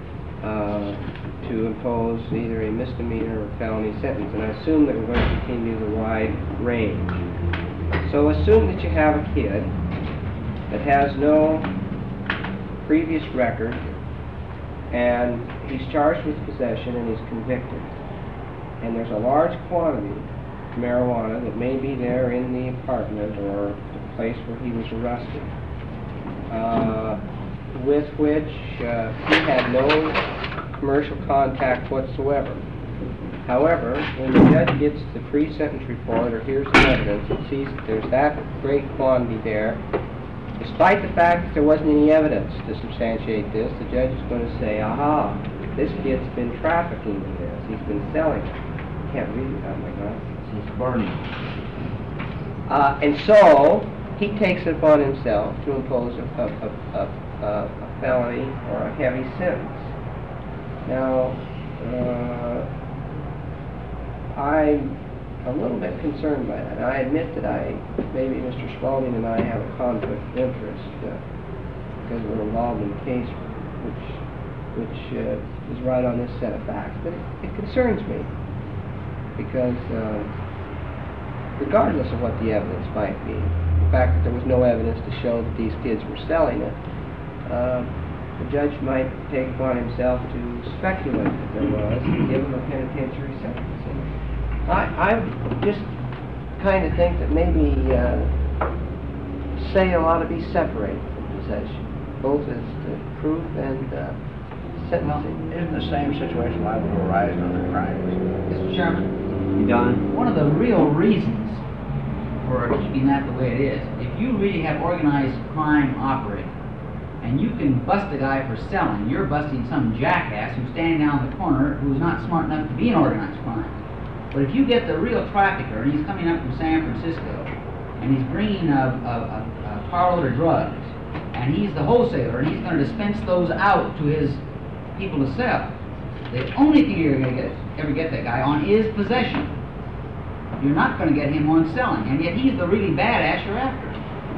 to impose either a misdemeanor or felony sentence. And I assume that we're going to continue the wide range. So assume that you have a kid that has no previous record, and he's charged with possession and he's convicted. And there's a large quantity of marijuana that may be there in the apartment or the place where he was arrested, with which he had no commercial contact whatsoever. However, when the judge gets the pre-sentence report or hears the evidence and sees that there's that great quantity there, despite the fact that there wasn't any evidence to substantiate this, the judge is going to say, aha, this kid's been trafficking in this, he's been selling it. Can't read it, oh my God. It's burning. And so, he takes it upon himself to impose a felony or a heavy sentence. Now, I'm a little bit concerned by that. I admit that maybe Mr. Spalding and I have a conflict of interest because we're involved in a case which is right on this set of facts. But it concerns me because regardless of what the evidence might be, the fact that there was no evidence to show that these kids were selling it, the judge might take upon himself to speculate that there was and give him a penitentiary sentence. I just kind of think that maybe sale ought to be separated from possession, both as to proof and sentencing. Isn't the same situation liable to arise in other crimes? Mr. Chairman, Done? one of the real reasons for keeping that the way it is, if you really have organized crime operating, and you can bust a guy for selling, you're busting some jackass who's standing down the corner who's not smart enough to be an organized crime. But if you get the real trafficker, and he's coming up from San Francisco, and he's bringing a carload of drugs, and he's the wholesaler, and he's gonna dispense those out to his people to sell, the only thing you're gonna ever get that guy on is possession. You're not gonna get him on selling, and yet he's the really badass you're after.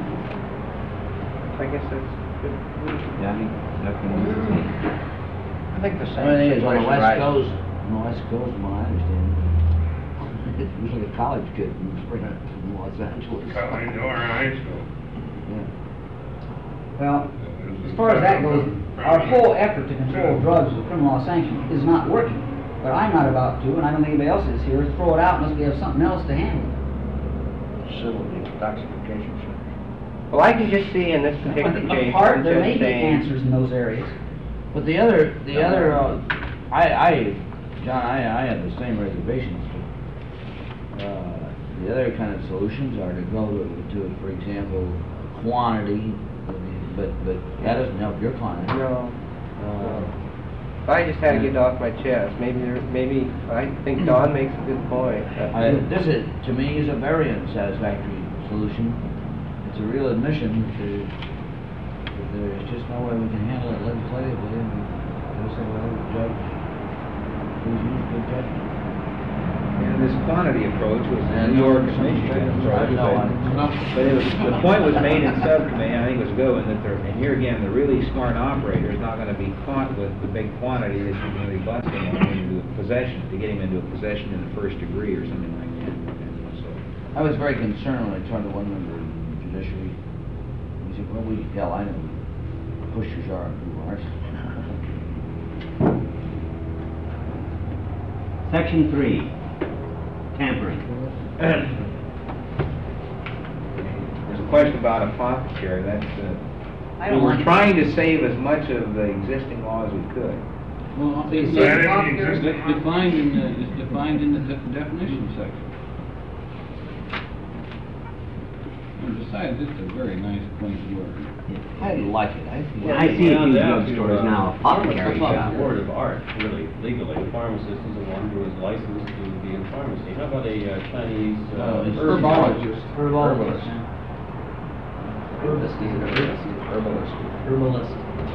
I guess that's good. Yeah, I think that can be the same. I think the The only thing is, on the situation West arises. Coast, on the West Coast, from what I understand, it's usually a college kid from Spring, from Los Angeles. College or high school. Yeah. Well, as far as that goes, our whole effort to control drugs with criminal law sanction is not working. But I'm not about to, and I don't think anybody else is here, is throw it out unless we have something else to handle it. Civil detoxification centers. Well, I can just see in this particular case, Apart, there just may be saying, answers in those areas. But the other, John, I have the same reservations. The other kind of solutions are to go to, for example, quantity, but that doesn't help your client. no. I just had to get it off my chest. Maybe, I think Don makes a good point. This is, to me, is a very unsatisfactory solution. It's a real admission that there's just no way we can handle it legislatively, and we just say, well, judge, please use good judgment. And this quantity approach was And the New York some Michigan judges, approach. But it was, the point was made in subcommittee, and I think it was good, and that and here again, the really smart operator is not gonna be caught with the big quantity that you can really bust him on into possession, to get him into a possession in the first degree or something like that. And so, I was very concerned when I talked to one member of the judiciary. He said, well, hell, I know, pushers are and who aren't. Section 3, tampering. There's a question about apothecary, that's, I we don't were like trying to save as much of the existing law as we could. Well, So you it's say it's apothecary- defined in the definition section. And besides, it's a very nice, quaint word. I like it. I see a few drugstores now, apothecary It's not shops. a word of art, really, legally. A pharmacist is the one who is licensed to be in pharmacy. How about a Chinese It's herbologist. Herbologist. Herbalist, is it a herbalist? Herbalist.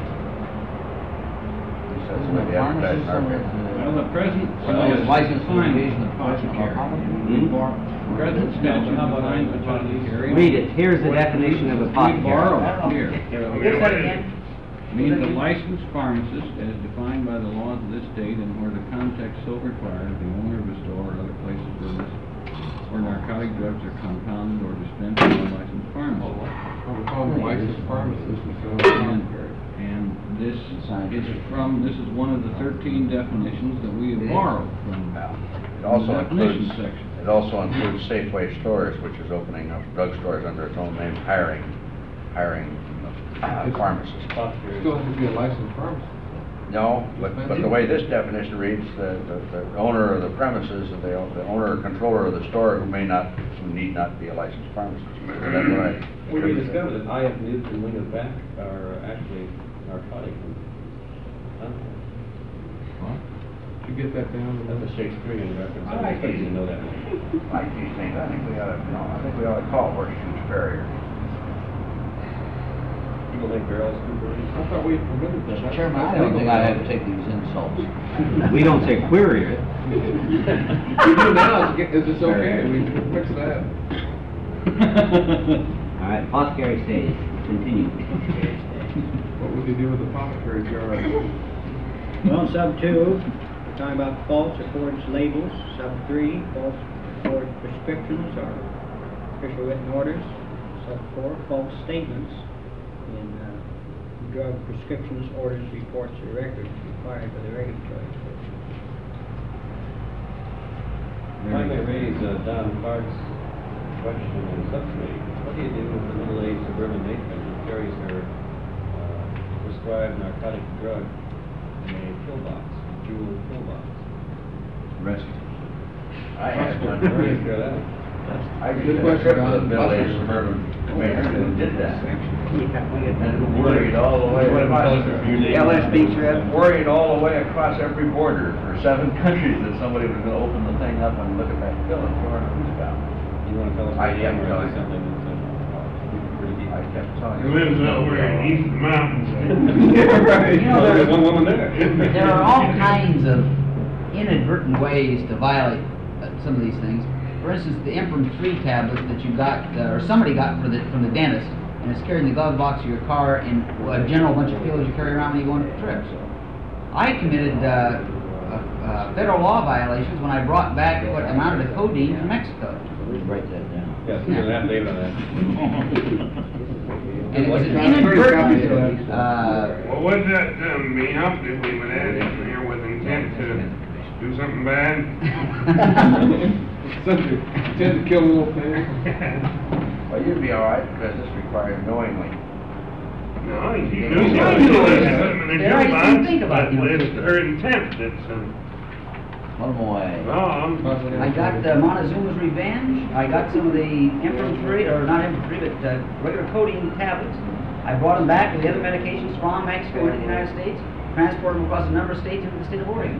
That's the way they advertise in our paper. Well, the present, it's licensed for defines engagement in apothecary. Hmm? Present statute defines apothecary. Read it, here's the definition of We borrow apothecary. it here. What's that again? Means a licensed pharmacist as defined by the laws of this state and where the context so requires, the owner of a store or other place of business where narcotic drugs are compounded or dispensed by a licensed pharmacist. We call them licensed pharmacists. And this is from, this is one of the 13 definitions that we have borrowed from It the also definition includes, section. it also includes Safeway stores, which is opening up drugstores under its own name, hiring pharmacists. Still has to be a licensed pharmacist. No, but the way this definition reads, the owner of the premises, the owner or controller of the store who need not be a licensed pharmacist. So that's what I. We discovered that IF Newt and Wing of Back are actually narcotic. What? Did you get that down? That's a Shakespearean reference. I I like didn't know that. like these things. I think we ought to call it Horseshoe Barrier. People think barrels do I thought we permitted that. Mr. Chairman, I don't think I have to take these insults. We don't say query it. We do now, is this okay? We can fix that. All right, apothecary stays, continue. What would you do with the apothecary jar? Well, sub 2, we're talking about false or forged labels. Sub 3, false or forged prescriptions or official written orders. Sub 4, false statements in drug prescriptions, orders, reports, or records required by the regulatory authority. If I may raise Don Clark's question in subcommittee, what do you do with the middle-aged suburban matron who carries her prescribed narcotic drug in a pillbox, a jeweled pillbox? Arrested. I had one. Where do you figure that out? I did a trip to the middle-aged suburban mayor who did that. And worried all the way. LSD trip. Worried all the way across every border for 7 countries that somebody was gonna open the thing up and look at that pill and throw it in who's down. You you wanna tell us? I the can't name or tell you. something that's, pretty deep. I kept telling He you. lives over east of the mountains. You know, There's one woman there. There are all kinds of inadvertent ways to violate some of these things. For instance, the Emperor 3 tablets that you got, or somebody got from the dentist, and it's carried in the glove box of your car in a general bunch of pills you carry around when you go on trips. I committed federal law violations when I brought back what amounted to codeine from Mexico. Let's write that down. Yes, there's an affidavit on that. And it was an inadvertent, Well, would that be helpful if we would add in here with intent to do something bad? Tend to kill a little pig. Well, you'd be all right, because this requires knowingly. No, you do Yeah, something, you do. put them in a Yeah, I mailbox, didn't think about but it. it's her intent that's Put 'em away. wrong. I got Montezuma's Revenge. I got some of the Emperor 3, or not Emperor 3, but regular codeine tablets. I brought them back with the other medications from Mexico into the United States, transported them across a number of states into the state of Oregon.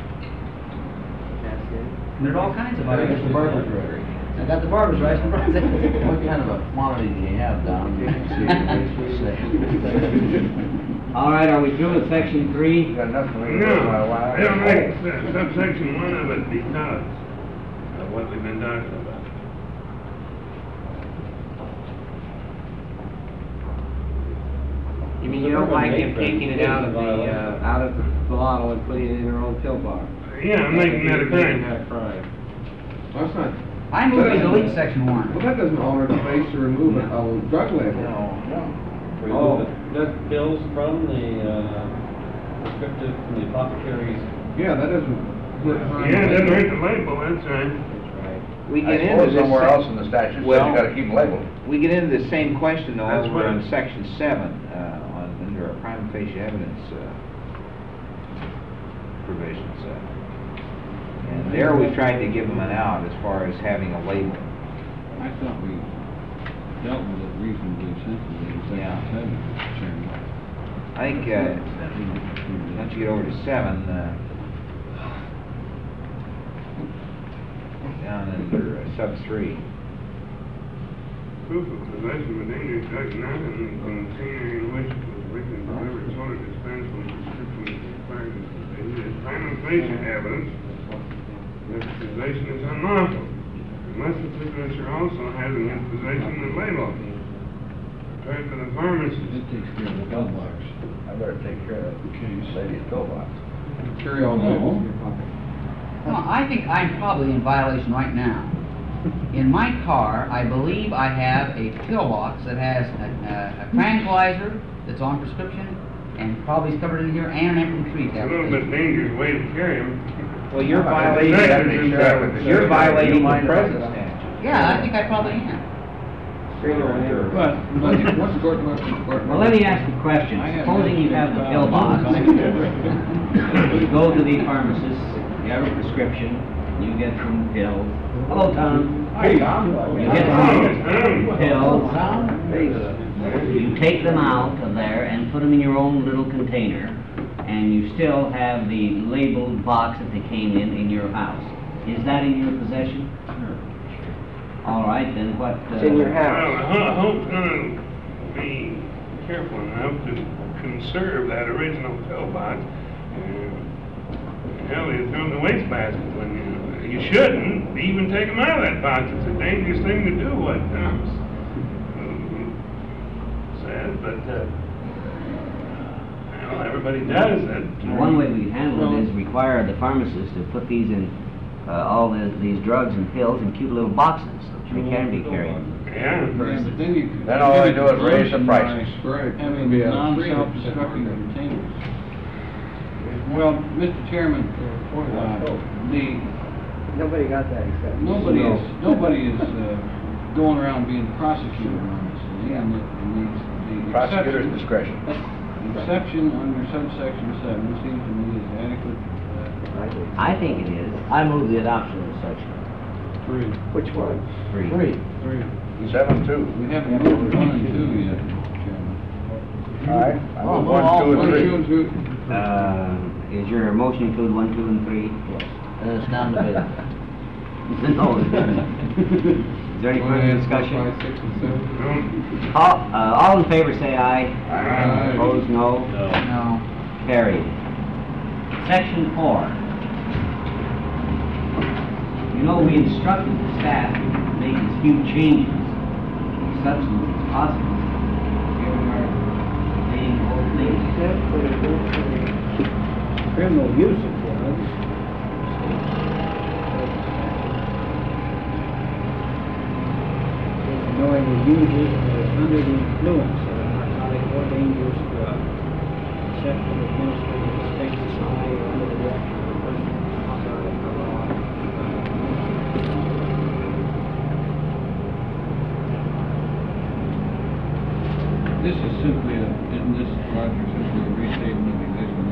Committed all kinds of violations. I got the barber's rights. What kind of a quantity do you have down? All right, are we through with section 3? You got enough to read No, for a while. I don't like subsection 1 of it because of what we've been talking about. You mean you don't like him taking it out of the bottle and putting it in her own pill bar? Yeah, I'm making that a crime. Well, that's not, I move we delete section 1. well, that doesn't alter the face to remove a drug label. Oh, that bills from the, prescriptive, from the apothecaries. Yeah, that doesn't hurt. Yeah, it doesn't hurt the label, that's right. We I get into suppose this. somewhere else in the statute says you Well- gotta keep them labeled. We get into the same question though That's over right. on section 7, under our prima facie evidence, provisions. And there we tried to give them an out as far as having a label. I thought we dealt with it reasonably sensibly in Yeah. section 7, Chairman. I think, once you get over to 7, down under sub 3. Proof of possession of a dangerous drug not in the container in which it was written delivered sort of dispensed from prescription required is prima facie evidence that possession is unlawful, unless the possessor also has in his possession the label prepared by the pharmacist. It takes care of the pill box. I better take care of the lady's pillbox. Carry all that in your pocket. Well, I think I'm probably in violation right now. In my car, I believe I have a pillbox that has a tranquilizer that's on prescription, and probably is covered in here, and an Emperor 3 It's a little tablet. bit dangerous way to carry them. Well, you're violating- you're violating the present statute. Yeah, I think I probably am. But, What's the court, Well, let me ask you a question. Supposing you have the pill box, you go to the pharmacist, you have a prescription, you get some pills. Hello, Tom. Hi, Tom. You get some pills, you take them out of there and put them in your own little container, and you still have the labeled box that they came in your house. Is that in your possession? All right, then what? It's in your Well, house. I hope gonna be careful enough to conserve that original pill box. Hell, you throw them in the wastebasket when you shouldn't even take them out of that box. It's a dangerous thing to do, what Tom said, but, well, everybody does that. One way we can handle it is require the pharmacist to put these in, all these drugs and pills in cute little boxes, so they can be carried. Yeah. but then you could. Then all they do is raise the prices. Right. Having Be a non-self-destructing containers. Well, Mr. Chairman, Nobody got that except. nobody is going around being prosecuted on this thing, and the Prosecutor's exception, discretion. the exception under subsection 7 seems to me is adequate. I think it is. I move the adoption of section. 3. Which one? 3. 3. 7-2. We haven't moved 1 and 2 yet, Chairman. All right, I Oh, move well, 1, 2, One, and two, and 3. two. Is your motion include 1, 2, and 3? And it's down to bid. No, it doesn't. Is there any Wanna further add discussion? 5, 6, and 7? All in favor say aye. Aye. Opposed, no. No. Carried. Section 4. You know, we instructed the staff to make as few changes in substance as possible. Here we are, saying both things. Criminal use of drugs. Is knowingly uses or is under the influence of a narcotic or dangerous drug, except for administrative expenses by or under the direction of a person authorized by law. This is simply isn't this, Roger, simply a restatement of existing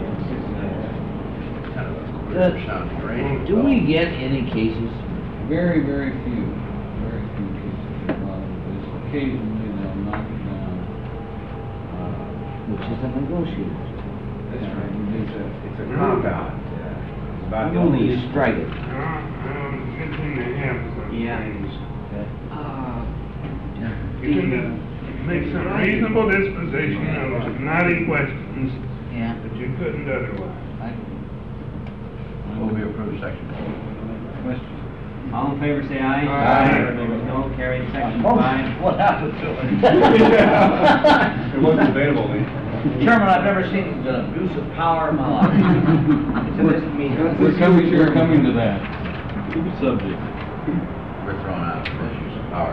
Sounds great. Do we get any cases? Very, very few cases are brought up. This occasionally they'll knock it down. Which is a negotiator. That's right. It's a compound. It's about the I'm only only issue. strike it. Good thing they have some Yeah. things. Yeah. You can make some reasonable disposition of naughty questions Yeah. that you couldn't otherwise. Will we approve section 4? Question. All in favor say aye. Aye. Opposed, no. Carried. Section Oh, 5. What happened to it? It wasn't debatable, Lee. Chairman, I've never seen an abuse of power in my life. We're coming to that subject. We're throwing out misuse of power.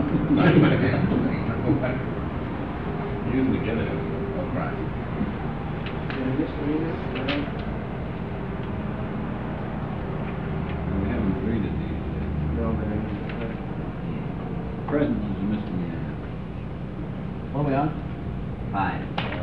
Usually get it. Oh, crime. We haven't treated these yet. Present one's a misdemeanor. What are we on? 5.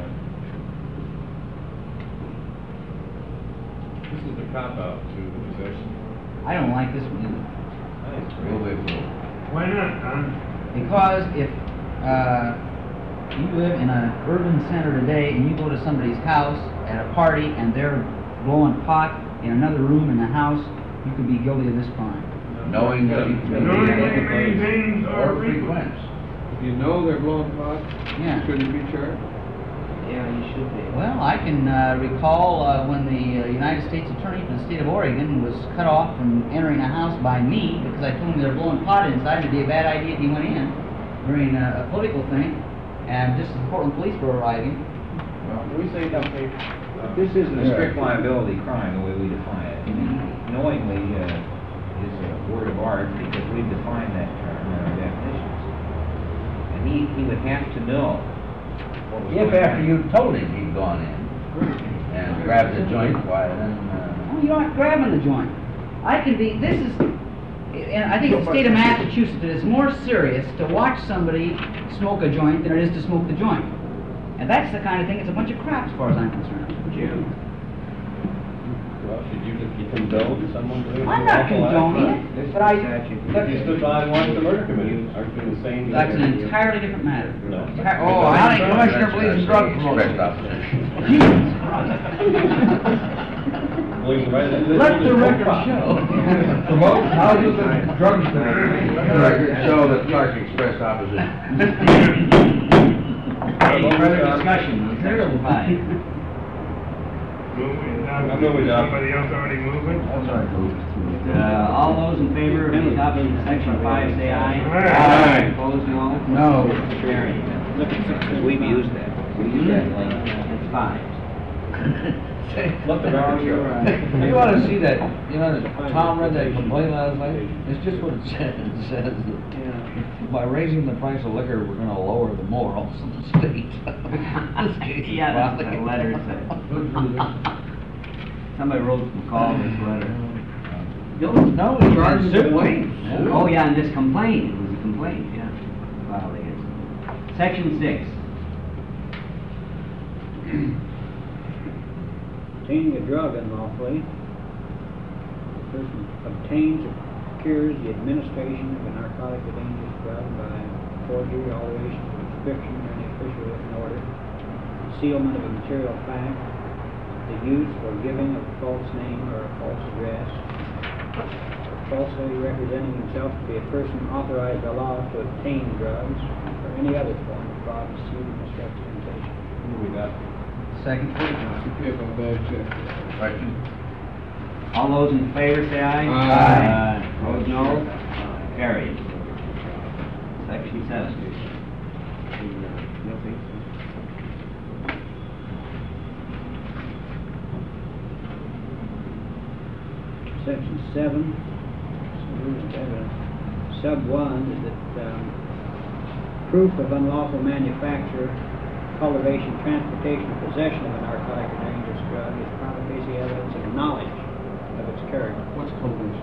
This is the cop-out to the possession. I don't like this one either. Will we approve? Why not, Don? Because if, you live in an urban center today and you go to somebody's house at a party and they're blowing pot in another room in the house, you could be guilty of this crime. Knowing that Knowingly maintains or frequents. frequents. If you know they're blowing pot, Yeah. shouldn't you be charged? Yeah, you should be. Well, I can recall when the United States Attorney for the state of Oregon was cut off from entering a house by me because I told him they were blowing pot inside. It'd be a bad idea if he went in during a political thing, and just as the Portland police were arriving. We say something. This isn't a strict liability crime, the way we define it. Knowingly is a word of art because we've defined that term in our definitions. And he would have to know what was If going after on. you told him he'd gone in and grabbed the joint, why then, Oh, you're not grabbing the joint. I can be, this is, and I think it's the state of Massachusetts that it's more serious to watch somebody smoke a joint than it is to smoke the joint. And that's the kind of thing, it's a bunch of crap as far as I'm concerned. Well, should you condone someone doing? I'm not condoning it, but You stood by and watched the murder committed. Aren't you the same? that's an entirely different matter. No. oh, I think Commissioner believes in drug Expressed promotion. opposition. Jesus Christ. Believes right- Let the record show. Promote houses and drugs. Let the record show that Clark expressed opposition. Any further discussion? Section 5. Somebody else already moving? All those in favor of adopting section 5 say aye. Aye. Opposed, no. No. Carried. Because we've used that. We use that language. That's 5. Let the record show. You ought to see that, you know, that Tom read that complaint last night, it's just what it says. It says that by raising the price of liquor, we're gonna lower the morals of the state. Yeah, that's what the letter said. Somebody wrote some call this letter. No, it's charged with complaint. Oh, yeah, and this complaint, it was a complaint, yeah. Filed against them. Section 6. Obtaining a drug unlawfully, the person obtains or procures the administration of a narcotic or dangerous drug by forgery, alteration, prescription, or any official written order, concealment of a material fact, the use or giving of a false name or a false address, falsely representing himself to be a person authorized by law to obtain drugs or any other form of fraud, deceit, or misrepresentation. Move that. Second. If I'm bad check. Question? All those in favor say aye. Aye. Opposed, no. Carried. Section 7. Section 7, sub 1 is that proof of unlawful manufacture, cultivation, transportation, or possession of a narcotic or dangerous drug is prima facie evidence of knowledge of its character. What's cultivation?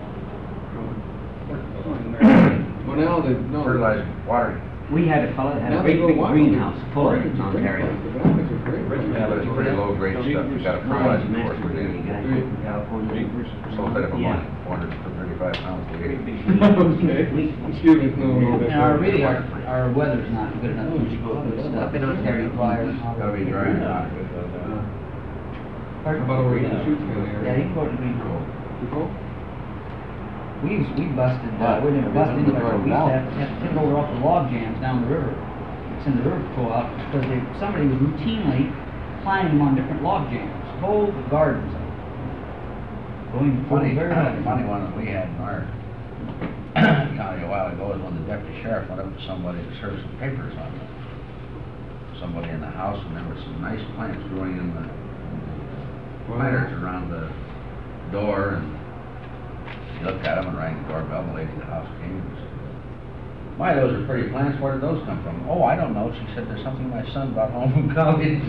Well, now they, no. Fertilizer, watering. We had a fellow that had Now a they great go big wild. greenhouse full of it in Oregon's a great Ontario. place. Tobacco's a great place. Yeah, but it's pretty low grade stuff, you gotta fertilize it before it's The produced. guy from California. So a bit of a Yeah. money, 435 pounds a year. Okay, excuse me, no, no, that's. And our weather's not good enough to grow good stuff. Up in Ontario. Gotta be dry and hot. How about over in the shoots area? Yeah, he quoted me. You go? We busted, we didn't bust into it, but we used to have to take over off the log jams down the river. It's in the river patrol office, because somebody was routinely climbing them on different log jams, whole gardens. Going Funny, very hard. funny one that we had in our county a while ago is when the deputy sheriff went up to somebody to serve some papers on somebody in the house, and there were some nice plants growing in the planters around the door, and he looked at them and rang the doorbell, and the lady at the house came and said, "My, those are pretty plants, where did those come from?" "Oh, I don't know." She said, "There's something my son brought home from college."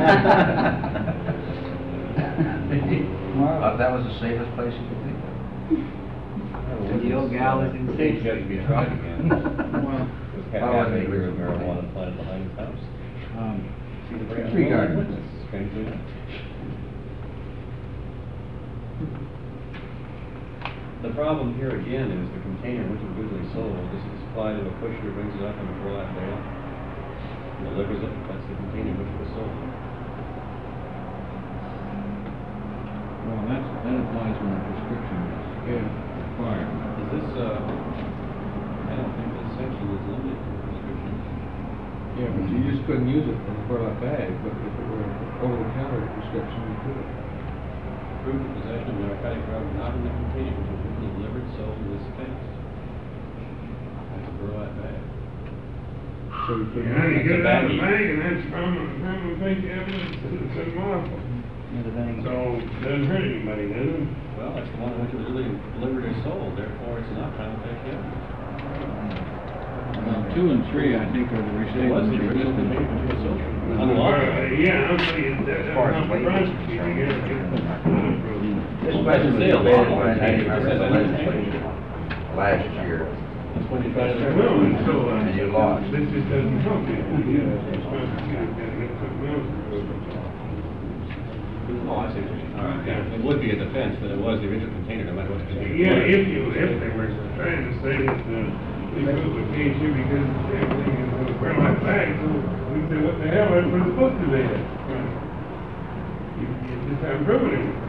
Thought that was the safest place you could think of. And the old gal is in It's got to be tried again. Well, This cat had acres of marijuana planted behind his house. See the brand tree new garden. witness, strangely enough. The problem here again is the container which is originally sold. This is supplied to a pusher, brings it up on a burlap bale, delivers it. That's the container which was sold. well, that applies when a prescription is required. Is this, I don't think this section is limited to prescriptions. Yeah, but you just couldn't use it in a burlap bag, but if it were over-the-counter prescription, you could. Proof of possession of narcotic drug not in the container which was originally delivered, sold, in this offense. That's a burlap bag. So you couldn't. Yeah, you get it out of the baggie. bag, and that's prima facie evidence that it's unlawful. So, doesn't hurt anybody, does it? Well, that's the one which was really delivered or sold, therefore it's not prima facie evidence. Well, 2 and 3, I think, are the It was the original restatement. container which was sold. Yeah, I'll tell you, that's not the prosecutor, you gotta get This Well, question was that's a sale debated law. by a native member of the It says legislature last year. That's when you try to. Well, and so, And you lost. this just doesn't help you. It's prosecutor, gotta get something else to go with. Oh, I see what you mean. All right, yeah. It would be a defense that it was the original container, no matter what the container was. Yeah, if they were trying to say that, they proved the case here because everything is in a burlap bag, so we say, what the hell, that's what it's supposed to be. You just haven't proven it.